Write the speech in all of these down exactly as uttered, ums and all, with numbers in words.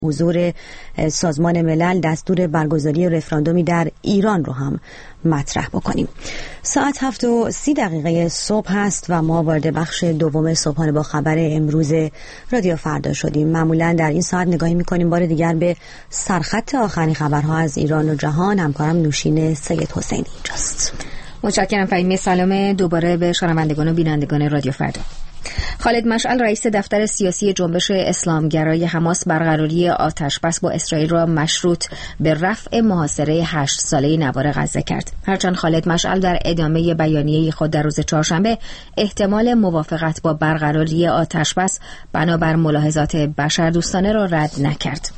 حضور سازمان ملل دستور برگزاری رفراندومی در ایران رو هم مطرح بکنیم. ساعت هفت و سی دقیقه صبح هست و ما وارد بخش دوم صبحانه با خبر امروز رادیو فردا شدیم. معمولا در این ساعت نگاهی میکنیم بار دیگر به سرخط آخرین خبرها از ایران و جهان. همکارم نوشین سید حسینی اینجاست. متشکرم فهیمه. سلام دوباره به شنوندگان و بینندگان رادیو فردا. خالد مشعل رئیس دفتر سیاسی جنبش اسلامگرای حماس برقراری آتشبس با اسرائیل را مشروط به رفع محاصره هشت ساله نوار غزه کرد. هرچند خالد مشعل در ادامه بیانیه خود در روز چهارشنبه احتمال موافقت با برقراری آتشبس بنابر ملاحظات بشردوستانه را رد نکرد.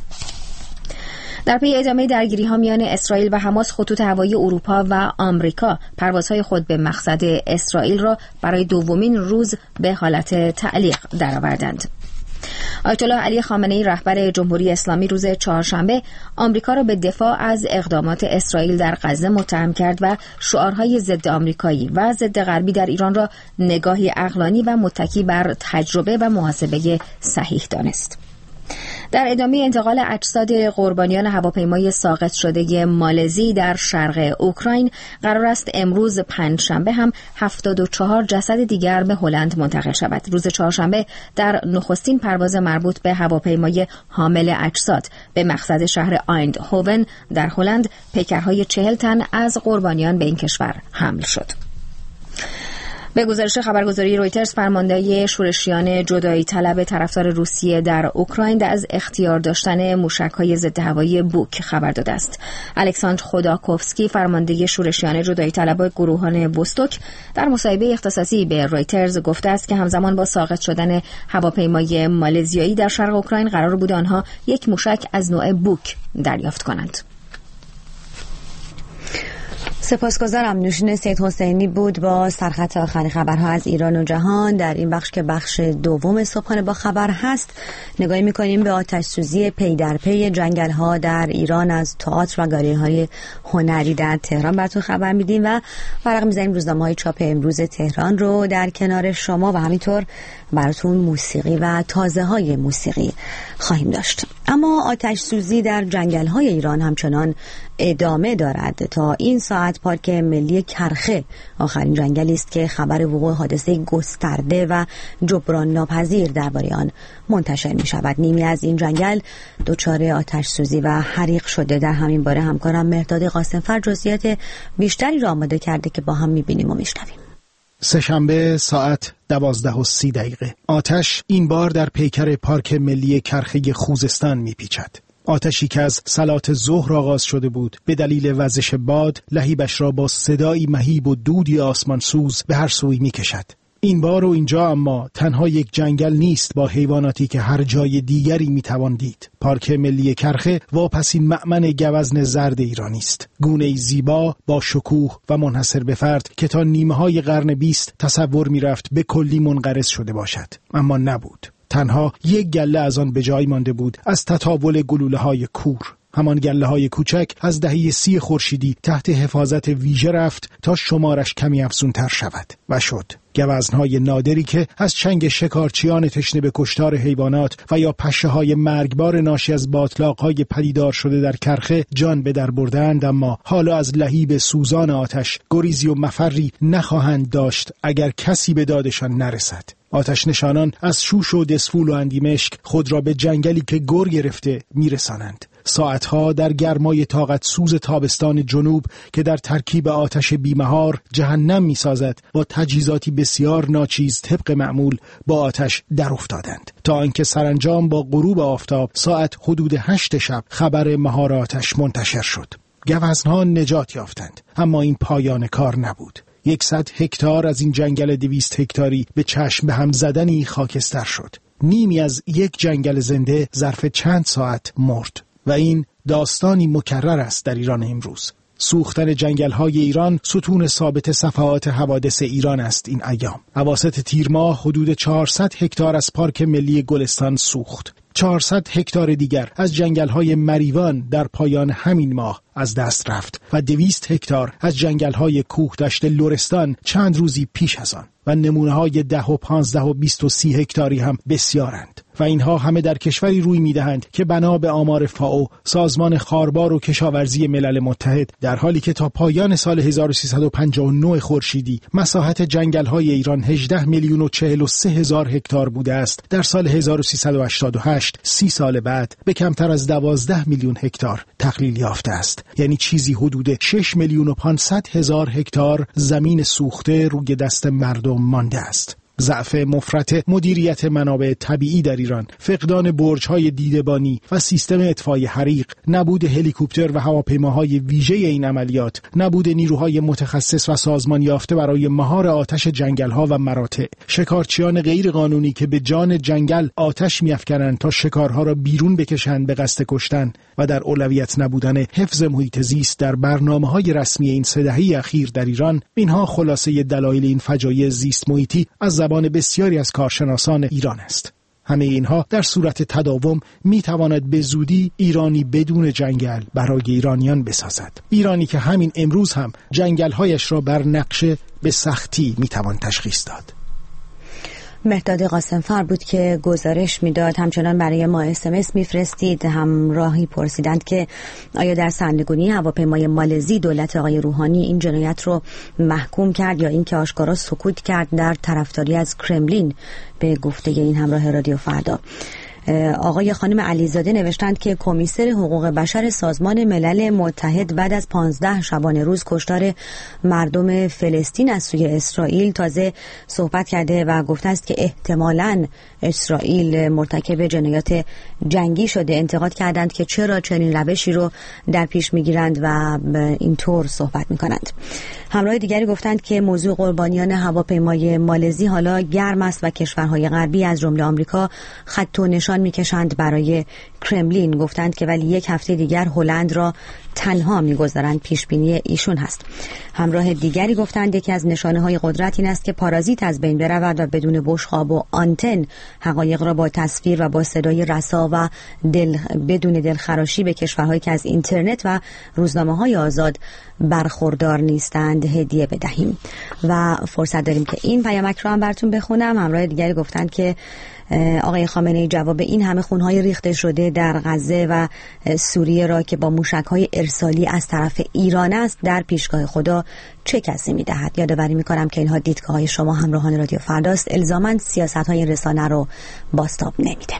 در پی ادامه درگیری‌ها میان اسرائیل و حماس، خطوط هوایی اروپا و آمریکا پروازهای خود به مقصد اسرائیل را برای دومین روز به حالت تعلیق درآوردند. آیت الله علی خامنه‌ای رهبر جمهوری اسلامی روز چهارشنبه آمریکا را به دفاع از اقدامات اسرائیل در غزه متهم کرد و شعارهای ضد آمریکایی و ضد غربی در ایران را نگاهی عقلانی و متکی بر تجربه و محاسبه صحیح دانست. در ادامه انتقال اجساد قربانیان هواپیمای ساقط شده مالزی در شرق اوکراین، قرار است امروز پنجشنبه هم هفتاد و چهار جسد دیگر به هلند منتقل شود. روز چهارشنبه در نخستین پرواز مربوط به هواپیمای حامل اجساد به مقصد شهر آیندهوون در هلند، پیکرهای چهل تن از قربانیان به این کشور حمل شد. به گزارش خبرگزاری رویترز، فرمانده شورشیان جدایی طلب طرفدار روسیه در اوکراین از اختیار داشتن موشک‌های ضد هوایی بوک خبر داده است. الکساندر خوداکوفسکی، فرمانده شورشیان جدایی طلب گروهان وستوک، در مصاحبه اختصاصی به رویترز گفته است که همزمان با ساقط شدن هواپیمای مالزیایی در شرق اوکراین قرار بود آنها یک موشک از نوع بوک دریافت کنند. سپاسگزارم. نوشین سید حسینی بود با سرخط آخرین خبرها از ایران و جهان. در این بخش که بخش دوم صبحانه با خبر هست، نگاهی می‌کنیم به آتش سوزی پی در پی جنگل‌ها در ایران از تئاتر و گالری‌های هنری در تهران براتون خبر میدیم و ورق می‌زنیم روزنامه‌های چاپ امروز تهران رو در کنار شما و همینطور براتون موسیقی و تازه‌های موسیقی خواهیم داشت. اما آتش سوزی در جنگل‌های ایران همچنان ادامه دارد. تا این ساعت پارک ملی کرخه آخرین جنگلی است که خبر وقوع حادثه گسترده و جبران ناپذیر درباره آن منتشر می شود. نیمی از این جنگل دچار آتش سوزی و حریق شده. در همین باره همکارم مهرداد قاسمفر جزئیات بیشتری را آماده کرده که با هم می بینیم و می شنویم. سه‌شنبه ساعت دوازده و سی دقیقه آتش این بار در پیکر پارک ملی کرخه خوزستان می پیچد. آتشی که از صلات ظهر آغاز شده بود، به دلیل وزش باد لهیبش را با صدایی مهیب و دودی آسمانسوز به هر سوی می کشد. این بار و اینجا اما تنها یک جنگل نیست با حیواناتی که هر جای دیگری می توان دید. پارک ملی کرخه واپسین مأمن گوزن زرد ایرانی است. گونه‌ای زیبا با شکوه و منحصر به فرد که تا نیمه های قرن بیست تصور می رفت به کلی منقرض شده باشد، اما نبود. تنها یک گله از آن به جای مانده بود از تطاول گلوله‌های کور. همان گله‌های کوچک از دهه سی خورشیدی تحت حفاظت ویژه رفت تا شمارش کمی افزونتر شود و شد. گوزن‌های نادری که از چنگ شکارچیان تشنه به کشتار حیوانات و یا پشه‌های مرگبار ناشی از باتلاق‌های پدیدار شده در کرخه جان به در بردند، اما حالا از لهیب سوزان آتش گریزی و مفری نخواهند داشت اگر کسی به دادشان نرسد. آتش نشانان از شوش و دسفول و اندیمشک خود را به جنگلی که گر گرفته میرسانند. ساعتها در گرمای طاقت سوز تابستان جنوب که در ترکیب آتش بیمهار جهنم میسازد، با تجهیزاتی بسیار ناچیز طبق معمول با آتش در افتادند، تا آنکه سرانجام با غروب آفتاب ساعت حدود هشت شب خبر مهار آتش منتشر شد. گوزنها نجات یافتند، اما این پایان کار نبود. یکصد هکتار از این جنگل دویست هکتاری به چشم به هم زدنی خاکستر شد. نیمی از یک جنگل زنده ظرف چند ساعت مرد و این داستانی مکرر است در ایران امروز. سوختن جنگل‌های ایران ستون ثابت صفحات حوادث ایران است این ایام. اواسط تیر ماه حدود چهارصد هکتار از پارک ملی گلستان سوخت. چهارصد هکتار دیگر از جنگل‌های مریوان در پایان همین ماه از دست رفت و دویست هکتار از جنگل‌های کوهدشت لرستان چند روزی پیش از آن و نمونه‌های ده و پانزده و بیست و سی هکتاری هم بسیارند و اینها همه در کشوری روی میدهند که بنا به آمار فائو، سازمان خاربار و کشاورزی ملل متحد، در حالی که تا پایان سال هزار و سیصد و پنجاه و نه خورشیدی مساحت جنگل‌های ایران هجده میلیون و چهل و سه هزار هکتار بوده است، در سال هزار و سیصد و هشتاد و هشت، سی سال بعد، به کمتر از دوازده میلیون هکتار تقلیل یافته است. یعنی چیزی حدود شش میلیون و پانصد هزار هکتار زمین سوخته روی دست مردم مانده است. ضعف مفرط مدیریت منابع طبیعی در ایران، فقدان برج‌های دیده‌بانی و سیستم اطفای حریق، نبود هلیکوپتر و هواپیماهای ویژه این عملیات، نبود نیروهای متخصص و سازمان یافته برای مهار آتش جنگل‌ها و مراتع، شکارچیان غیر قانونی که به جان جنگل آتش می‌افکنند تا شکارها را بیرون بکشند به قصد کشتن، و در اولویت نبودن حفظ محیط زیست در برنامه‌های رسمی این سه دهه اخیر در ایران، اینها خلاصه دلایل این فجایع زیست محیطی از زبان بسیاری از کارشناسان ایران است. همه اینها در صورت تداوم می تواند به زودی ایرانی بدون جنگل برای ایرانیان بسازد. ایرانی که همین امروز هم جنگل‌هایش را بر نقشه به سختی می توان تشخیص داد. مهداد قاسمفر بود که گزارش میداد. همچنان برای ما اس ام اس میفرستید. همراهی پرسیدند که آیا در سرنگونی هواپیمای مالزی دولت آقای روحانی این جنایت رو محکوم کرد یا اینکه آشکارا سکوت کرد در طرفداری از کرملین، به گفته این همراه رادیو فردا. آقای خانم علیزاده نوشتند که کمیسر حقوق بشر سازمان ملل متحد بعد از پانزده شبانه روز کشتار مردم فلسطین از سوی اسرائیل تازه صحبت کرده و گفته است که احتمالاً اسرائیل مرتکب جنایات جنگی شده. انتقاد کردند که چرا چنین روشی رو در پیش میگیرند و اینطور صحبت میکنند. همراه دیگری گفتند که موضوع قربانیان هواپیمای مالزی حالا گرم است و کشورهای غربی از جمله آمریکا خط و نشان میکشند برای کرملین. گفتند که ولی یک هفته دیگر هلند را تنها میگذارند. پیش بینی ایشون هست. همراه دیگری گفتند یکی از نشانه های قدرت این است که پارازیت از بین برود و بدون بشقاب و آنتن حقایق را با تصویر و با صدای رسا و دل بدون دلخراشی به کشورهایی که از اینترنت و روزنامه‌های آزاد برخوردار نیستند هدیه بدهیم. و فرصت داریم که این پیامک رو هم براتون بخونم. همراه دیگری گفتند که آقای خامنه‌ای جواب این همه خونهای ریخته شده در غزه و سوریه را که با موشک‌های ارسالی از طرف ایران است در پیشگاه خدا چه کسی می‌دهد؟ یادآوری می‌کنم که اینها دیدگاه‌های شما همراهان رادیو فرداست. الزاماً سیاست‌های رسانه رو بازتاب نمیده.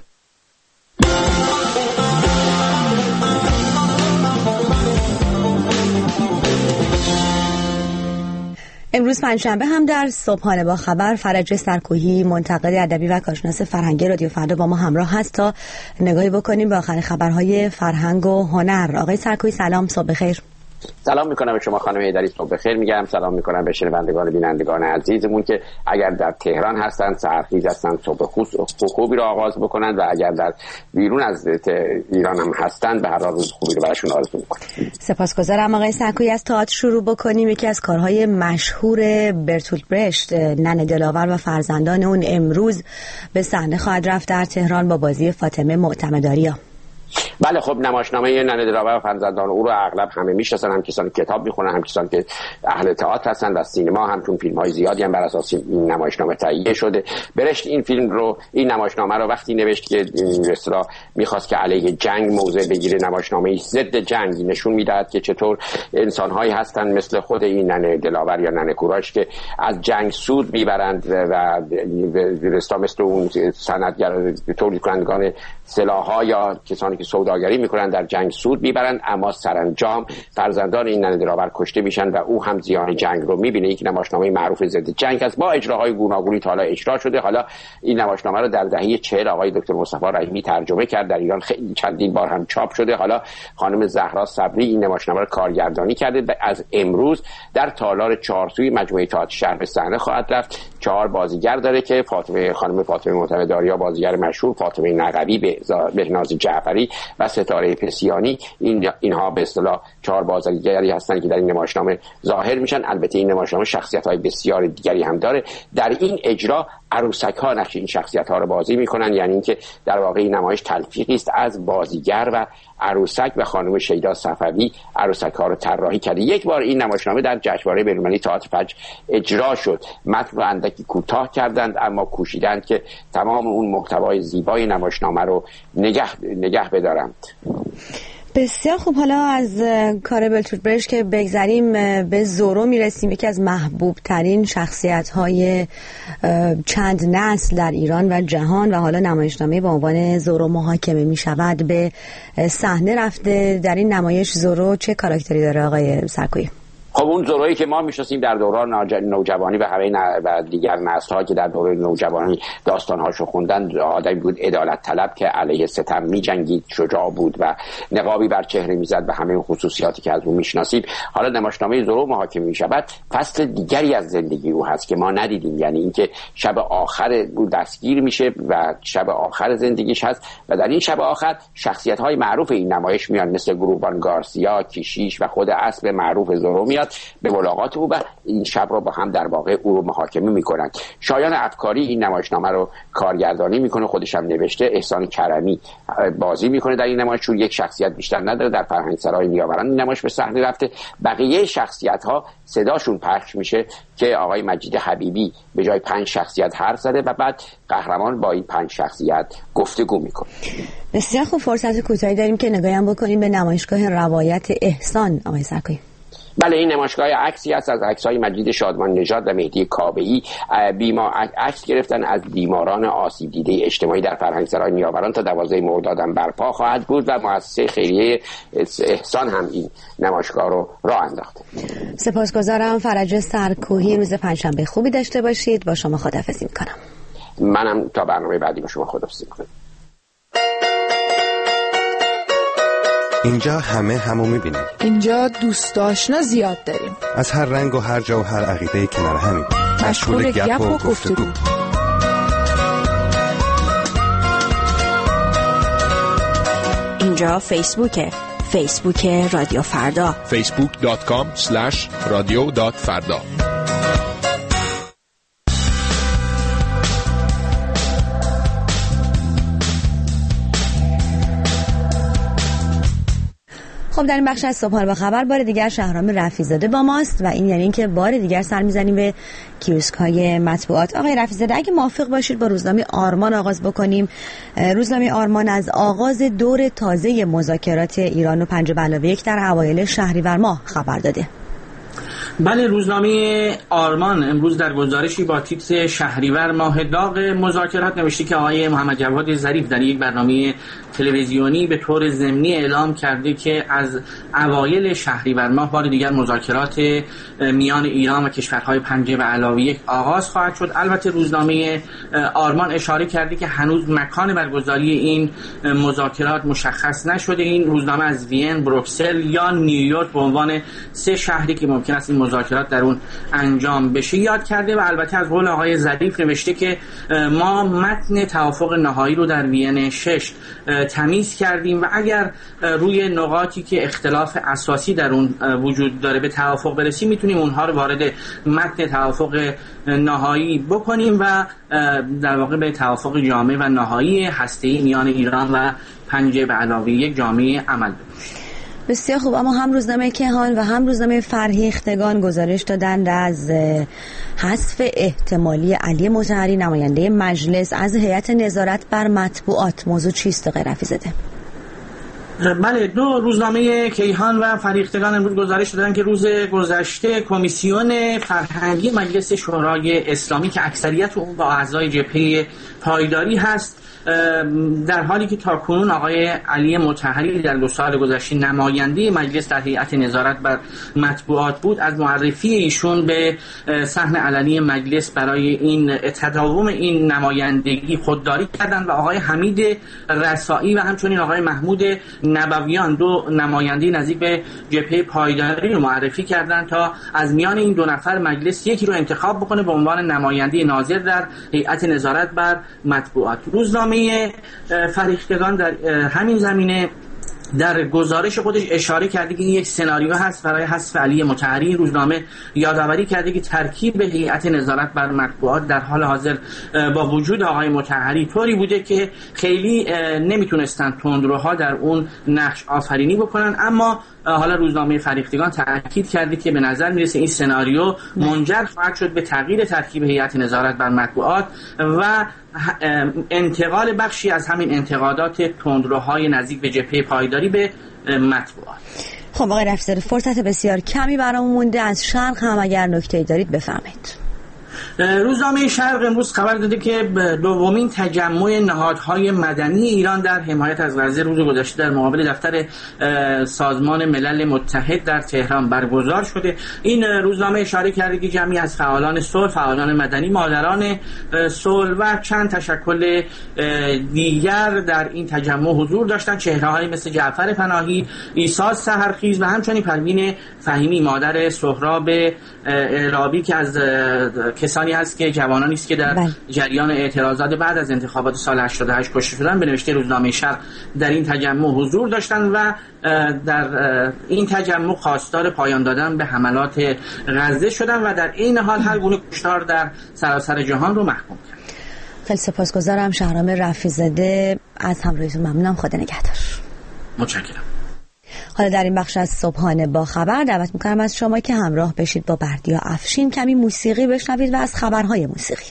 امروز پنجشنبه هم در صبحانه با خبر فرج سرکوهی، منتقد ادبی و کارشناس فرهنگی رادیو فردا با ما همراه هست تا نگاهی بکنیم به آخرین خبرهای فرهنگ و هنر. آقای سرکوهی سلام، صبح بخیر. سلام میکنم به شما خانم هیدری، صبح بخیر میگم. سلام میکنم به شنوندگان بینندگان عزیزمون که اگر در تهران هستن سحرخیز هستن صبح خوبی رو آغاز بکنن و اگر در بیرون از ایران هم هستن به هر حال روز خوبی رو براشون آرزو میکنم. سپاسگزارم آقای سرکوهی. از تئاتر شروع بکنیم. یکی از کارهای مشهور برتولت برشت، ننه دلاور و فرزندان اون، امروز به صحنه خواهد رفت در تهران با بازی فاطمه معتمداریا. بله خب نمایشنامه ننه دلاور و فرزندان او رو اغلب همه میشناسن، هم کسانی که کتاب میخونن، هم کسانی که اهل تئاتر هستن و سینما هم، چون فیلم‌های زیادی هم بر اساس این نمایشنامه تهیه شده. برشت این فیلم رو این نمایشنامه رو وقتی نوشت که این رستورا میخواست که علیه جنگ موضع بگیره، نمایشنامه ضد جنگ نشون میداد که چطور انسان‌هایی هستن مثل خود این ننه دلاور یا ننه کوراش که از جنگ سود میبرند و رستورا مثل اون صنعتگر تولید کنندگان سلاح‌ها یا کسانی که سوداگری میکنن در جنگ سود میبرن، اما سرانجام فرزندان این ننه دلاور کشته میشن و او هم زیان جنگ رو میبینه. یک نمایشنامه معروف ضد جنگ است با اجراهای گوناگونی تا حالا اجرا شده. حالا این نمایشنامه رو در دهه چهل آقای دکتر مصطفی رحیمی ترجمه کرد، در ایران خیلی چندین بار هم چاپ شده. حالا خانم زهرا صبری این نمایشنامه رو کارگردانی کرده و از امروز در تالار چهارسوی مجموعه تئاتر شهر به صحنه خواهد رفت. چهار بازیگر داره که فاطمه خانم فاطمه معتمداریا بازیگر مشهور، فاطمه نقوی به بهناز جعفری و ستاره پسیانی، این اینها به اصطلاح چهار بازیگری هستند که در این نمایشنامه ظاهر میشن. البته این نمایشنامه شخصیت‌های بسیار دیگری هم داره. در این اجرا عروسک‌ها نقش این شخصیت‌ها رو بازی میکنن، یعنی اینکه در واقع این نمایش تلفیقی است از بازیگر و عروسک و خانم شیدا صفوی عروسک‌ها رو طراحی کرده. یک بار این نمایشنامه در جشنواره بین‌المللی تئاتر فجر اجرا شد. متن رو اندکی کوتاه کردند اما کوشیدند که تمام اون محتوای زیبای نمایشنامه رو نگه نگه بدارند. بسیار خوب. حالا از کار برتولد برشت که بگذریم به زورو میرسیم، یکی از محبوب ترین شخصیت های چند نسل در ایران و جهان، و حالا نمایشنامه با عنوان زورو محاکمه می شود به صحنه رفته. در این نمایش زورو چه کاراکتری داره آقای سرکویی؟ خب اون زورویی که ما میشناسیم در دوران نوجوانی و همه و دیگر نسل‌ها که در دوره نوجوانی داستان‌هاشو خوندن، آدمی بود عدالت طلب که علیه ستم می‌جنگید، شجاع بود و نقابی بر چهره می‌زد و همه خصوصیاتی که از اون میشناسیم. حالا نمایشنامه زورو محاکمه می‌شود فصل دیگری از زندگی او هست که ما ندیدیم، یعنی اینکه شب آخر او دستگیر میشه و شب آخر زندگیش هست و در این شب آخر شخصیت‌های معروف این نمایش میان، مثل گروبان گارسیا، کیشیش و خود اسب معروف زورو میاد به ملاقات او و این شب رو با هم در واقع او رو محاکمه میکنند. شایان افکاری این نمایشنامه رو کارگردانی میکنه، خودش هم نوشته. احسان کرمی بازی میکنه در این نمایش، چون یک شخصیت بیشتر نداره. در فرهنگسرای نیاوران این نمایش به صحنه رفته. بقیه شخصیت ها صداشون پخش میشه که آقای مجید حبیبی به جای پنج شخصیت حرف زده و بعد قهرمان با این پنج شخصیت گفتگو میکنه. بسیار خوب. فرصت کوتاهی داریم که نگاهی هم بکنیم به نمایشگاه روایت احسان. آقای سرکویی. بله، این نمایشگاه عکسی است از عکس‌های مجید شادمان نژاد و مهدی کاوه‌ای. بیما عکس گرفتن از بیماران آسیب دیده اجتماعی در فرهنگسرای نیاوران. تا دوازده مرداد هم برپا خواهد بود و مؤسسه خیریه احسان هم این نمایشگاه رو راه انداخته. سپاسگزارم. فرج سرکویی، روز پنجشنبه خوبی داشته باشید. با شما خداحافظی می‌کنم. منم تا برنامه بعدی با شما خداحافظی می‌کنم. اینجا همه همو میبینیم. اینجا دوست آشنا زیاد داریم. از هر رنگ و هر جا و هر عقیده کنار همیم. مشغول گپ و گفتگو. اینجا فیسبوکه. فیسبوک رادیو فردا. فیسبوک دات کام اسلش رادیو دات فردا. خب در این بخش از صبحانه با خبر بار دیگر شهرام رفیع‌زاده با ماست و این یعنی اینکه بار دیگر سر میزنیم به کیوسک‌های مطبوعات. آقای رفیع‌زاده، اگه موافق باشید با روزنامه آرمان آغاز بکنیم. روزنامه آرمان از آغاز دور تازه مذاکرات ایران و پنج به علاوه یک در اوایل شهریور ماه خبر داده. بله، روزنامه آرمان امروز در گزارشی با تیتر شهریور ماه داغ مذاکرات نوشته که آقای محمد جواد ظریف در یک برنامه تلویزیونی به طور ضمنی اعلام کرده که از اوایل شهریور ماه بار دیگر مذاکرات میان ایران و کشورهای پنجه و علاوه یک آغاز خواهد شد. البته روزنامه آرمان اشاره کرده که هنوز مکان برگزاری این مذاکرات مشخص نشده. این روزنامه از وین، بروکسل یا نیویورک به عنوان سه شهری که ممکن است این مذاکرات در اون انجام بشه یاد کرده و البته از قول آقای ظریف نوشته که ما متن توافق نهایی رو در وین شش تمیز کردیم و اگر روی نقاطی که اختلاف اساسی در اون وجود داره به توافق برسیم میتونیم اونها رو وارد متن توافق نهایی بکنیم و در واقع به توافق جامع و نهایی هسته‌ای میان ایران و پنجه به علاوه یک جامعه عمل بکنیم. بسیار خوب. اما هم روزنامه کیهان و هم روزنامه فرهیختگان گزارش دادند از حذف احتمالی علی مطهری نماینده مجلس از هیئت نظارت بر مطبوعات. موضوع چیست آقای رفیع‌زاده؟ بله، دو روزنامه کیهان و فرهیختگان امروز گزارش دادن که روز گذشته کمیسیون فرهنگی مجلس شورای اسلامی که اکثریت اون با اعضای جبهه پایداری هست، در حالی که تاکنون آقای علی مطهری در دو سال گذشته نماینده مجلس در هیئت نظارت بر مطبوعات بود، از معرفی ایشون به صحن علنی مجلس برای این تداوم این نمایندگی خودداری کردند و آقای حمید رسائی و همچنین آقای محمود نبویان دو نماینده نزدیک به جبهه پایداری رو معرفی کردند تا از میان این دو نفر مجلس یکی رو انتخاب بکنه به عنوان نماینده ناظر در هیئت نظارت بر مطبوعات. روزنامه روزنامه فرهیختگان در همین زمینه در گزارش خودش اشاره کرده که این یک سناریو هست برای حذف علی مطهری. روزنامه یادآوری کرده که ترکیب هیئت نظارت بر مطبوعات در حال حاضر با وجود آقای مطهری طوری بوده که خیلی نمیتونستن تندروها در اون نقش آفرینی بکنن، اما حالا روزنامه فرهیختگان تاکید کرده که به نظر میرسه این سناریو منجر خواهد شد به تغییر ترکیب هیئت نظارت بر مطبوعات و انتقال بخشی از همین انتقادات تندروهای نزدیک به جبهه پایداری به مطبوعات. خب آقای رفیع‌زاده، فرصت بسیار کمی برامون مونده، از شرق هم اگر نکته‌ای دارید بفرمایید. روزنامه شرق امروز خبر داده که دومین تجمع نهادهای مدنی ایران در حمایت از غزه روز گذشته در مقابل دفتر سازمان ملل متحد در تهران برگزار شده. این روزنامه اشاره کرده که جمعی از فعالان صلح، فعالان مدنی، مادران صلح و چند تشکل دیگر در این تجمع حضور داشتند. چهره‌هایی مثل جعفر پناهی، عیسی سحرخیز و همچنین پروین فهیمی مادر سهراب اعرابی که از کسانی هست که جوانانی است که در بل. جریان اعتراضات بعد از انتخابات سال هشتاد و هشت کشته شدن، به نوشته روزنامه شرق در این تجمع حضور داشتند و در این تجمع خواستار پایان دادن به حملات غزه شدند و در این حال هر گونه کشتار در سراسر جهان رو محکوم کرد. خیلی سپاسگزارم شهرام رفیع‌زاده، از همراهیتون ممنونم. خدا نگهدار. متشکرم. حالا در این بخش از صبحانه با خبر دعوت میکنم از شما که همراه بشید با بردیا افشین، کمی موسیقی بشنوید و از خبرهای موسیقی.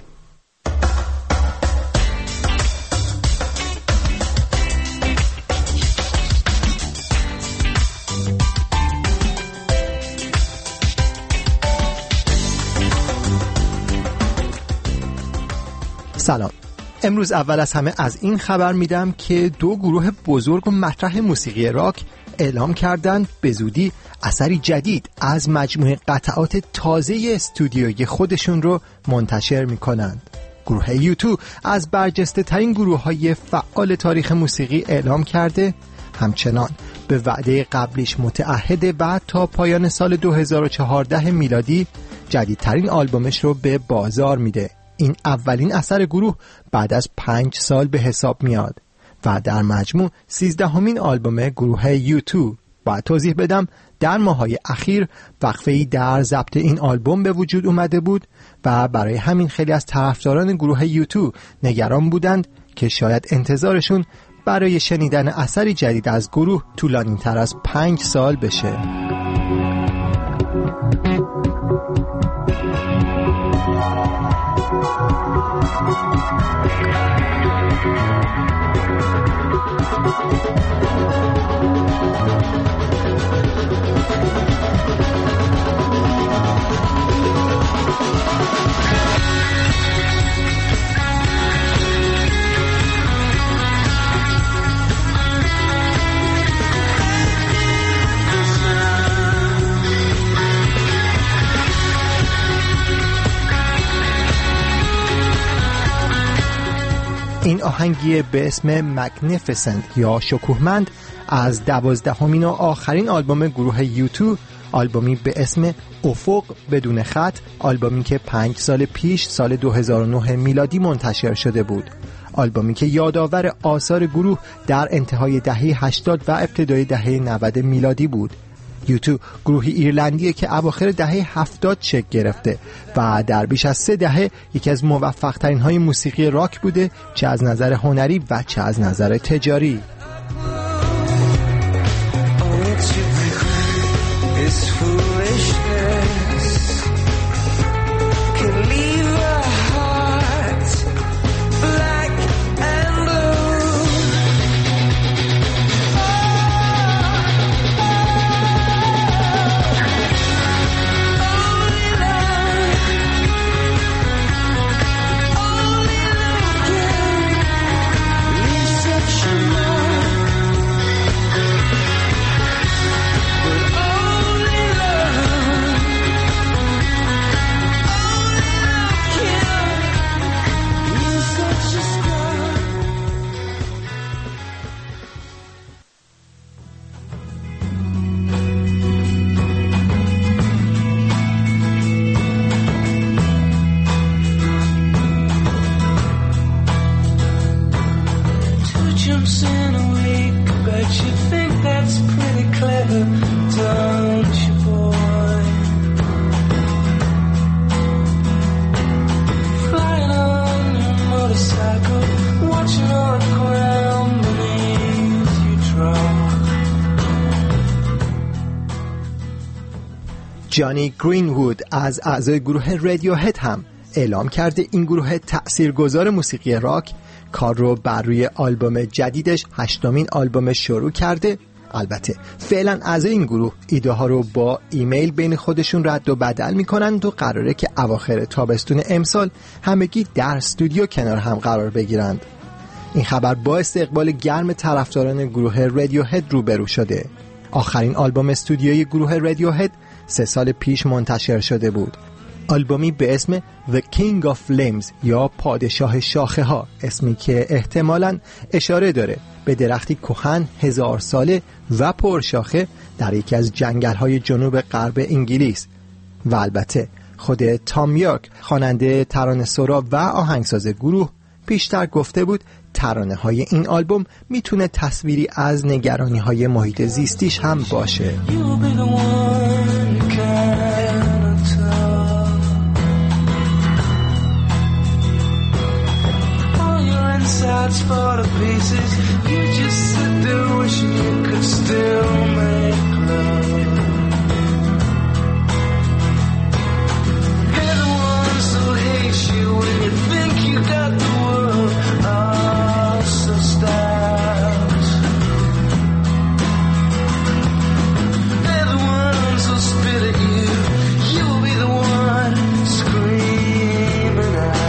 سلام. امروز اول از همه از این خبر میدم که دو گروه بزرگ و مطرح موسیقی راک اعلام کردند به زودی اثری جدید از مجموعه قطعات تازه استودیویی خودشون رو منتشر میکنند. گروه یوتو از برجسته ترین گروه های فعال تاریخ موسیقی اعلام کرده، همچنان به وعده قبلیش متعهد بعد تا پایان سال دو هزار و چهارده میلادی جدیدترین آلبومش رو به بازار میده. این اولین اثر گروه بعد از پنج سال به حساب میاد و در مجموع سیزدهمین آلبوم گروه یوتو. باید توضیح بدم در ماهای اخیر وقفه‌ای در ضبط این آلبوم به وجود اومده بود و برای همین خیلی از طرفداران گروه یوتو نگران بودند که شاید انتظارشون برای شنیدن اثری جدید از گروه طولانی تر از پنج سال بشه. این آهنگی به اسم مگنیفیسنت یا شکوهمند از دوازدهمین و آخرین آلبوم گروه یوتو، آلبومی به اسم افق بدون خط، آلبومی که پنج سال پیش سال دو هزار و نه میلادی منتشر شده بود. آلبومی که یادآور آثار گروه در انتهای دهه هشتاد و ابتدای دهه نود میلادی بود. یوتو گروهی ایرلندیه که اواخر دهه هفتاد شکل گرفته و در بیش از سه دهه یکی از موفق ترین های موسیقی راک بوده، چه از نظر هنری و چه از نظر تجاری. جانی گرین‌وود از اعضای گروه رادیوهد هم اعلام کرده این گروه تأثیرگذار موسیقی راک کار رو بر روی آلبوم جدیدش، هشتمین آلبوم شروع کرده. البته فعلا اعضای این گروه ایده ها رو با ایمیل بین خودشون رد و بدل میکنند و قراره که اواخر تابستون امسال همگی در استودیو کنار هم قرار بگیرند. این خبر با استقبال گرم طرفداران گروه رادیوهد روبرو شده. آخرین آلبوم استودیویی گروه رادیوهد سه سال پیش منتشر شده بود. آلبومی به اسم The King of Limbs یا پادشاه شاخه ها، اسمی که احتمالاً اشاره داره به درختی کهن هزار ساله و پرشاخه در یکی از جنگل‌های جنوب غرب انگلیس. و البته خود تام یورک خواننده ترانه‌سرا و آهنگساز گروه پیشتر گفته بود ترانه‌های این آلبوم میتونه تصویری از نگرانی‌های محیط زیستیش هم باشه. Sides fall to pieces. You just sit there wishing you could still make love. They're the ones who hate you when you think you got the world all so stacked. They're the ones who spit at you. You'll be the one screaming out.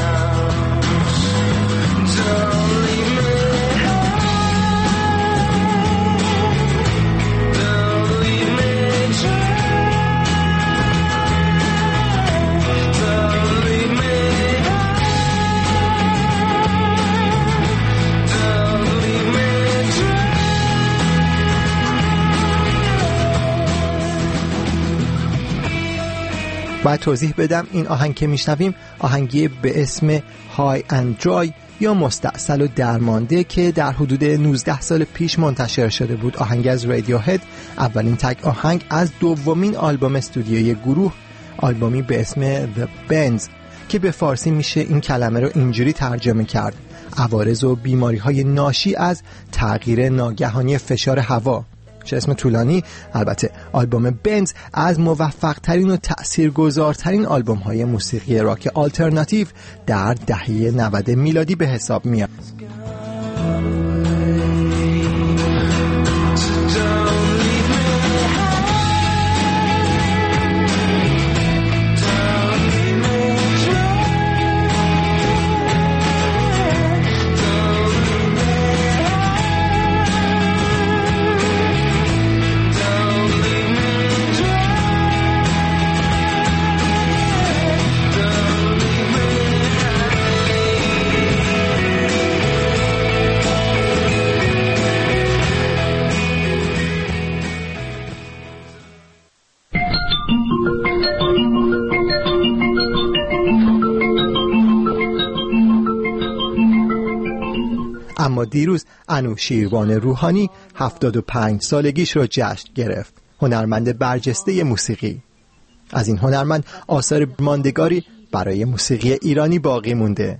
باید توضیح بدم این آهنگ که میشنویم آهنگی به اسم های اند درای یا مستعسل و درمانده که در حدود نوزده سال پیش منتشر شده بود. آهنگ از رادیوهد، اولین تگ آهنگ از دومین آلبوم استودیویی گروه، آلبومی به اسم The Bends که به فارسی میشه این کلمه رو اینجوری ترجمه کرد: عوارض و بیماری های ناشی از تغییر ناگهانی فشار هوا. چه اسم طولانی. البته آلبوم بنز از موفق ترین و تأثیرگذارترین آلبوم های موسیقی راک آلترناتیو در دهه نود میلادی به حساب میاد. اما دیروز انوشیروان روحانی هفتاد و پنج سالگیش رو جشن گرفت. هنرمند برجسته موسیقی. از این هنرمند آثار ماندگاری برای موسیقی ایرانی باقی مونده.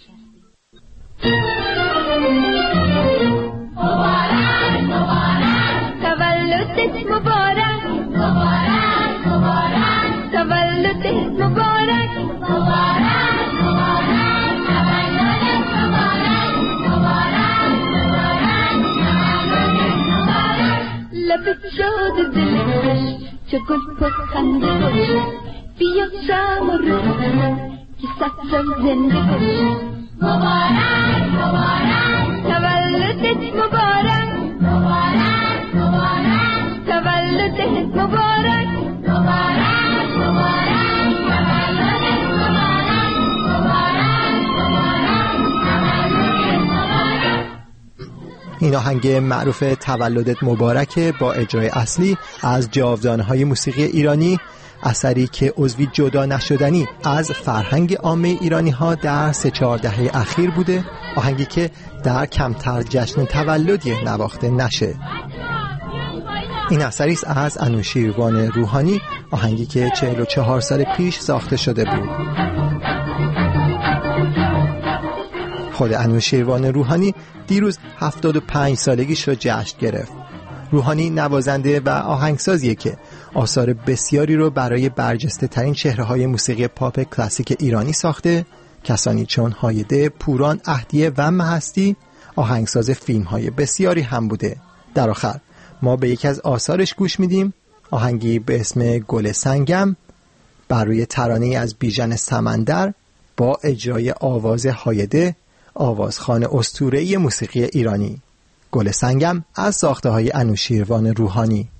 لبت شد دلش چه گل پر خنده باش بیا شم و روز که صد سال زنده باش مبارک مبارک تولدت مبارک مبارک مبارک تولدت مبارک مبارک مبارک تولدت مبارک مبارک مبارک تولدت مبارک. این آهنگ معروف تولدت مبارک با اجرای اصلی از جاودانه‌های موسیقی ایرانی، اثری که عضوی جدا نشدنی از فرهنگ عامه ایرانی ها در سه چهار دهه اخیر بوده. آهنگی که در کمتر جشن تولدی نواخته نشه. این اثری است از انوشیروان روحانی، آهنگی که چهل و چهار سال پیش ساخته شده بود. خود انوشیروان روحانی دیروز هفتاد و پنج سالگیش رو جشن گرفت. روحانی نوازنده و آهنگسازیه که آثار بسیاری رو برای برجسته ترین چهره های موسیقی پاپ کلاسیک ایرانی ساخته، کسانی چون هایده، پوران، اهدیه و مهستی آهنگساز فیلم های بسیاری هم بوده. در آخر ما به یکی از آثارش گوش میدیم، آهنگی به اسم گل سنگم بر روی ترانه‌ای از بیژن سمندر با اجرای آواز هایده، آوازخوان اسطوره‌ای موسیقی ایرانی. گل سنگم از ساخته‌های انوشیروان روحانی.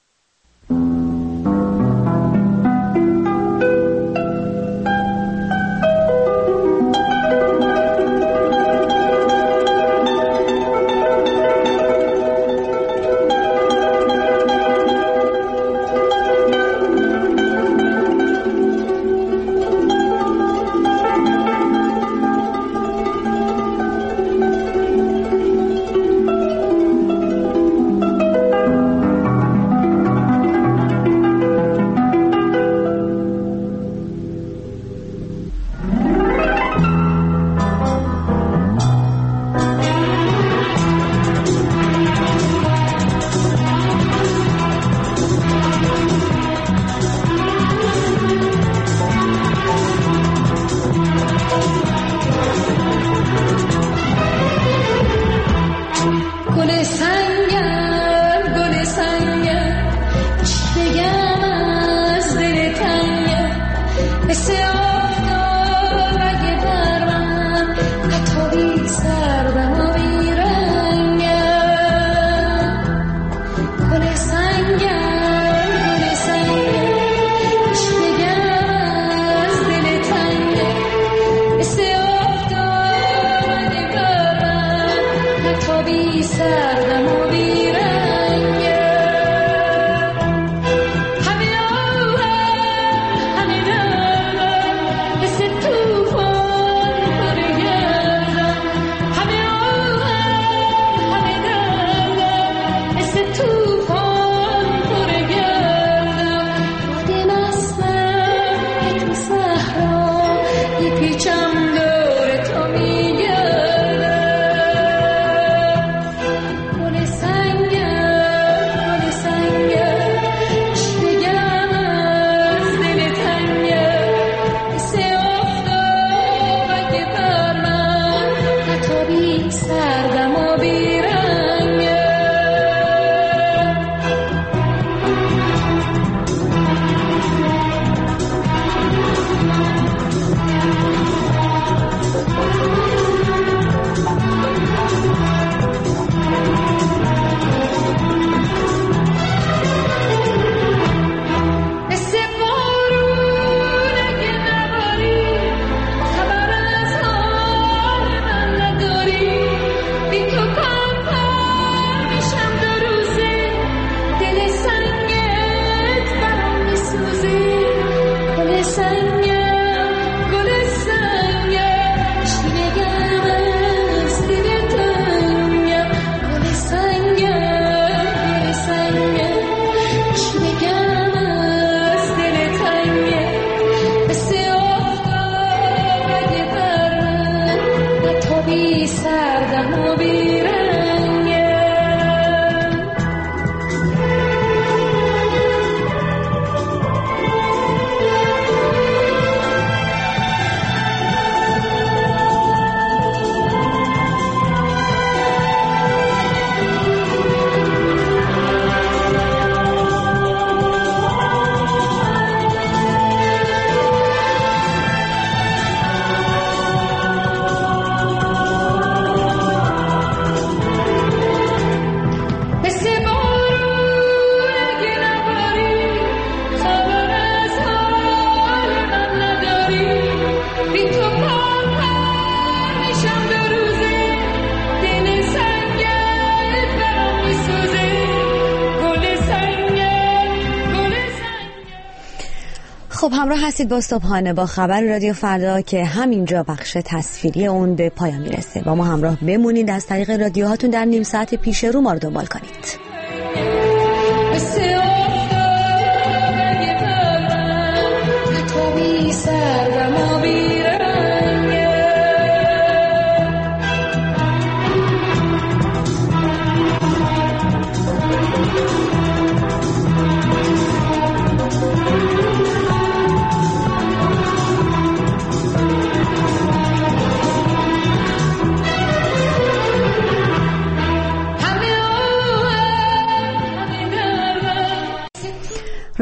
خب همراه هستید با صبحانه با خبر رادیو فردا که همینجا بخش تصویری اون به پایان میرسه. با ما همراه بمونید، از طریق رادیوهاتون در نیم ساعت پیش رو ما رو دنبال کنید.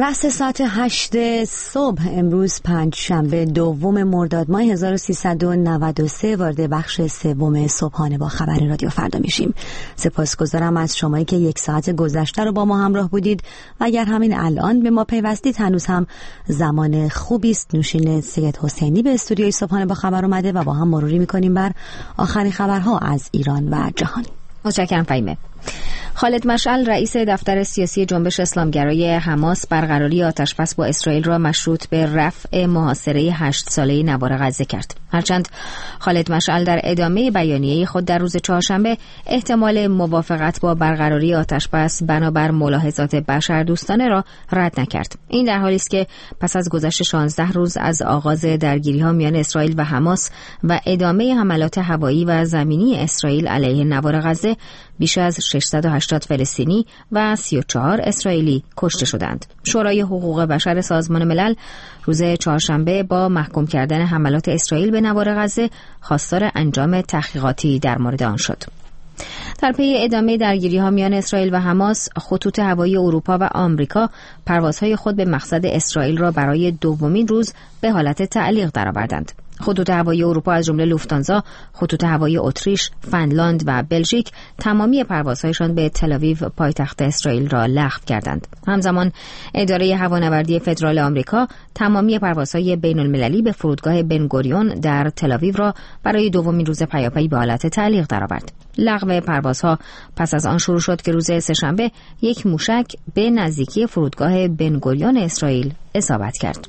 رأس ساعت هشت صبح امروز پنج شنبه دوم مرداد ماه هزار و سیصد و نود و سه وارد بخش سوم صبحانه با خبر رادیو فردا میشیم. سپاسگزارم از شمایی که یک ساعت گذشته رو با ما همراه بودید و اگر همین الان به ما پیوستید هنوز هم زمان خوبی است. نوشین سید حسینی به استودیوی صبحانه با خبر اومده و با هم مروری میکنیم بر آخرین خبرها از ایران و جهان. متشکرم فهیمه. خالد مشعل رئیس دفتر سیاسی جنبش اسلامگرای حماس برقراری آتشبس با اسرائیل را مشروط به رفع محاصره هشت ساله نوار غزه کرد. هرچند خالد مشعل در ادامه بیانیه خود در روز چهارشنبه احتمال موافقت با برقراری آتشبس بنابر ملاحظات بشردوستانه را رد نکرد. این در حالی است که پس از گذشت شانزده روز از آغاز درگیری‌ها میان اسرائیل و حماس و ادامه حملات هوایی و زمینی اسرائیل علیه نوار غزه بیش از ششصد و هشتاد فلسطینی و سی و چهار اسرائیلی کشته شدند. شورای حقوق بشر سازمان ملل روز چهارشنبه با محکوم کردن حملات اسرائیل به نوار غزه خواستار انجام تحقیقاتی در مورد آن شد. در پی ادامه درگیری‌ها میان اسرائیل و حماس، خطوط هوایی اروپا و آمریکا پروازهای خود به مقصد اسرائیل را برای دومین روز به حالت تعلیق درآوردند. خطوط هوایی اروپا از جمله لوفتانزا، خطوط هوایی اتریش، فنلاند و بلژیک تمامی پروازهایشان به تل‌آویو پایتخت اسرائیل را لغو کردند. همزمان اداره هوانوردی فدرال آمریکا تمامی پروازهای بین‌المللی به فرودگاه بنگوریون در تل‌آویو را برای دومین روز پیاپی به حالت تعلیق درآورد. لغو پروازها پس از آن شروع شد که روز سه‌شنبه یک موشک به نزدیکی فرودگاه بنگوریون اسرائیل اصابت کرد.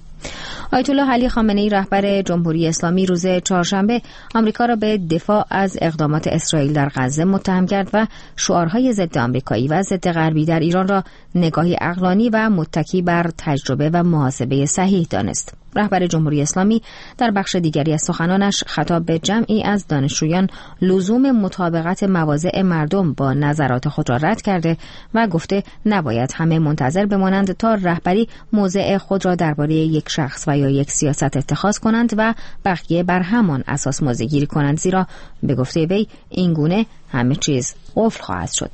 آیت الله علی خامنه‌ای رهبر جمهوری اسلامی روز چهارشنبه آمریکا را به دفاع از اقدامات اسرائیل در غزه متهم کرد و شعارهای ضد آمریکایی و ضد غربی در ایران را نگاهی عقلانی و متکی بر تجربه و محاسبه صحیح دانست. رهبر جمهوری اسلامی در بخش دیگری از سخنانش خطاب به جمعی از دانشجویان لزوم مطابقت مواضع مردم با نظرات خود را رد کرده و گفته نباید همه منتظر بمانند تا رهبری موضع خود را درباره یک شخص و یا یک سیاست اتخاذ کنند و بقیه بر همان اساس موضع گیری کنند، زیرا به گفته وی این گونه همه چیز قفل خواهد شد.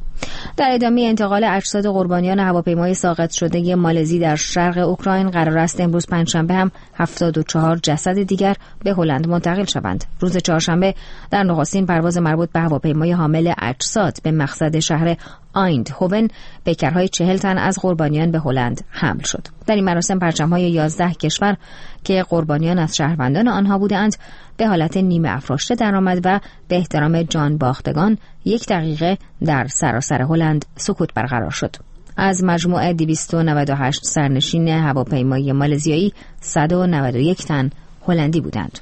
در ادامه انتقال اجساد قربانیان هواپیمای ساقط شده مالزی در شرق اوکراین قرار است امروز پنجشنبه هم هفتاد و چهار جسد دیگر به هلند منتقل شوند. روز چهارشنبه در نخستین پرواز مربوط به هواپیمای حامل اجساد به مقصد شهر آیندهوون پیکرهای چهل تن از قربانیان به هلند حمل شد. در این مراسم پرچم‌های یازده کشور که قربانیان از شهروندان آنها بودند به حالت نیمه افراشته درآمد و به احترام جان باختگان یک دقیقه در سراسر هلند سکوت برقرار شد. از مجموع دویست و نود و هشت سرنشین هواپیمای مالزیایی صد و نود و یک تن هلندی بودند.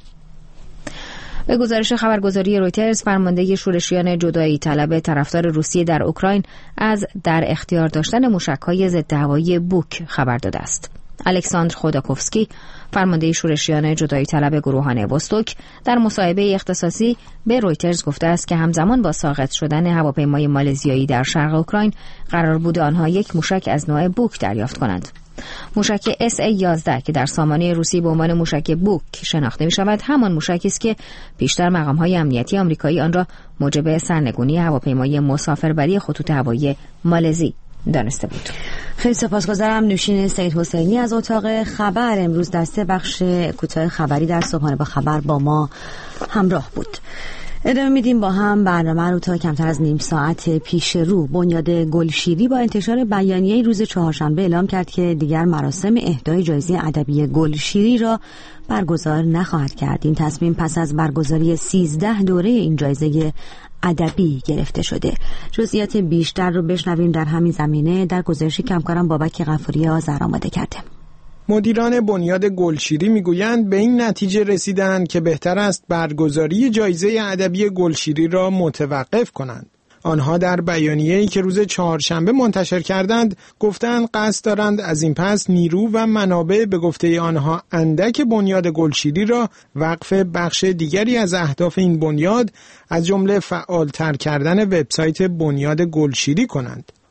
به گزارش خبرگزاری رویترز، فرمانده شورشیان جدایی طلب طرفدار روسیه در اوکراین از در اختیار داشتن موشک‌های ضد هوایی بوک خبر داده است. الکساندر خوداکوفسکی، فرمانده شورشیان جدایی طلب گروهان وستوک، در مصاحبه اختصاصی به رویترز گفته است که همزمان با ساقط شدن هواپیمای مالزیایی در شرق اوکراین قرار بود آنها یک موشک از نوع بوک دریافت کنند. موشک اس ای یازده که در سامانه روسی به عنوان موشک بوک شناخته می شود همان موشکی است که پیشتر مقام‌های امنیتی آمریکایی آن را موجب سرنگونی هواپیمای مسافربری خطوط هوایی مالزی دانسته بود. خیلی سپاسگزارم. نوشین سید حسینی از اتاق خبر امروز در سه بخش کوتاه خبری در صبحانه با خبر با ما همراه بود. ادامه میدیم با هم برنامه رو تا کمتر از نیم ساعت پیش رو. بنیاد گلشیری با انتشار بیانیه روز چهارشنبه اعلام کرد که دیگر مراسم اهدای جایزه ادبی گلشیری را برگزار نخواهد کرد. این تصمیم پس از برگزاری سیزده دوره این جایزه ادبی گرفته شده. جزئیات بیشتر رو بشنویم در همین زمینه در گزارشی کمکارم بابک غفوری آذر آماده کرده. مدیران بنیاد گلشیری میگویند به این نتیجه رسیدند که بهتر است برگزاری جایزه ادبی گلشیری را متوقف کنند. آنها در بیانیه‌ای که روز چهارشنبه منتشر کردند گفتند قصد دارند از این پس نیرو و منابع به گفته آنها اندک بنیاد گلشیری را وقف بخش دیگری از اهداف این بنیاد از جمله فعالتر کردن وبسایت بنیاد گلشیری کنند.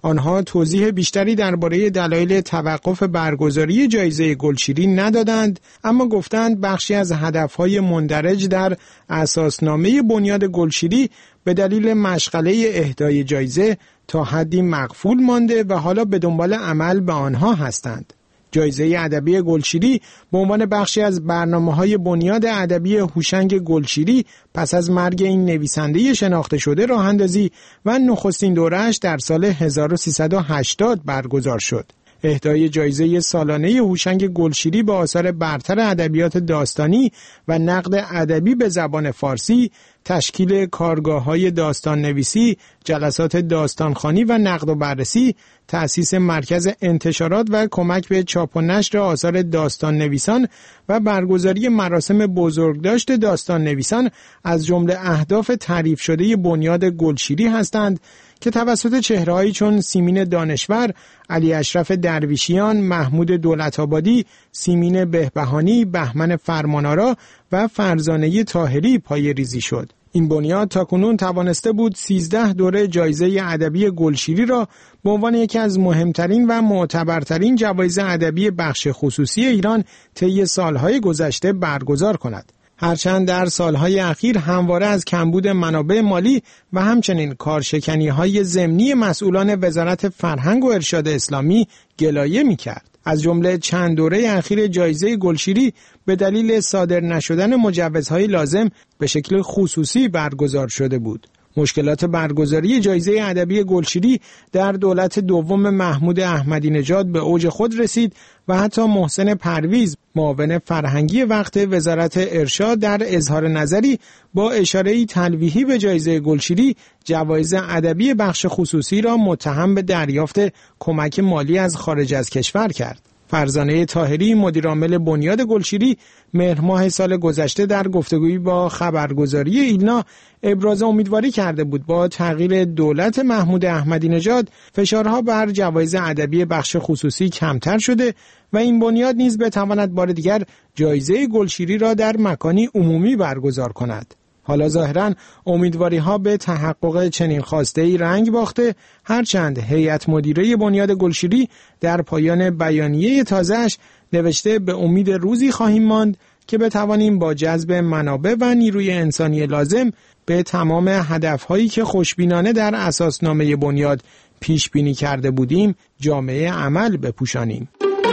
آنها توضیح بیشتری درباره دلایل توقف برگزاری جایزه گلشیری ندادند، اما گفتند بخشی از هدفهای مندرج در اساسنامه بنیاد گلشیری به دلیل مشغله اهدای جایزه تا حدی مقفول مانده و حالا به دنبال عمل به آنها هستند. جایزه ادبی گلشیری به عنوان بخشی از برنامه‌های بنیاد ادبی هوشنگ گلشیری پس از مرگ این نویسنده شناخته شده راه اندازی و نخستین دوره‌اش در سال هزار و سیصد و هشتاد برگزار شد. اهدای جایزه سالانه هوشنگ گلشیری به آثار برتر ادبیات داستانی و نقد ادبی به زبان فارسی، تشکیل کارگاه‌های داستان نویسی، جلسات داستانخوانی و نقد و بررسی، تأسیس مرکز انتشارات و کمک به چاپ و نشر آثار داستان نویسان و برگزاری مراسم بزرگداشت داستان نویسان از جمله اهداف تعریف شده بنیاد گلشیری هستند که توسط چهره‌هایی چون سیمین دانشور، علی اشرف درویشیان، محمود دولت‌آبادی، سیمین بهبهانی، بهمن فرمانآرا و فرزانه طاهری پایه‌ریزی شد. این بنیاد تاکنون توانسته بود سیزده دوره جایزه ادبی گلشیری را به عنوان یکی از مهمترین و معتبرترین جوایز ادبی بخش خصوصی ایران طی سالهای گذشته برگزار کند. هرچند در سالهای اخیر همواره از کمبود منابع مالی و همچنین کارشکنی‌های ضمنی مسئولان وزارت فرهنگ و ارشاد اسلامی گلایه می‌کرد. از جمله چند دوره اخیر جایزه گلشیری به دلیل صادر نشدن مجوزهای لازم به شکل خصوصی برگزار شده بود. مشکلات برگزاری جایزه ادبی گلشیری در دولت دوم محمود احمدی نژاد به اوج خود رسید و حتی محسن پرویز، معاون فرهنگی وقت وزارت ارشاد، در اظهار نظری با اشاره‌ای تلویحی به جایزه گلشیری جوایز ادبی بخش خصوصی را متهم به دریافت کمک مالی از خارج از کشور کرد. فرزانه طاهری، مدیرعامل بنیاد گلشیری، مهر ماه سال گذشته در گفتگویی با خبرگزاری ایلنا ابراز امیدواری کرده بود با تغییر دولت محمود احمدی نژاد فشارها بر جوایز ادبی بخش خصوصی کمتر شده و این بنیاد نیز بتواند بار دیگر جایزه گلشیری را در مکانی عمومی برگزار کند. حالا ظاهراً امیدواری‌ها به تحقق چنین خواسته‌ای رنگ باخته، هرچند هیئت مدیره بنیاد گلشیری در پایان بیانیه تازه‌اش نوشته به امید روزی خواهیم ماند که بتوانیم با جذب منابع و نیروی انسانی لازم به تمام هدف‌هایی که خوشبینانه در اساسنامه بنیاد پیش بینی کرده بودیم جامعه عمل بپوشانیم.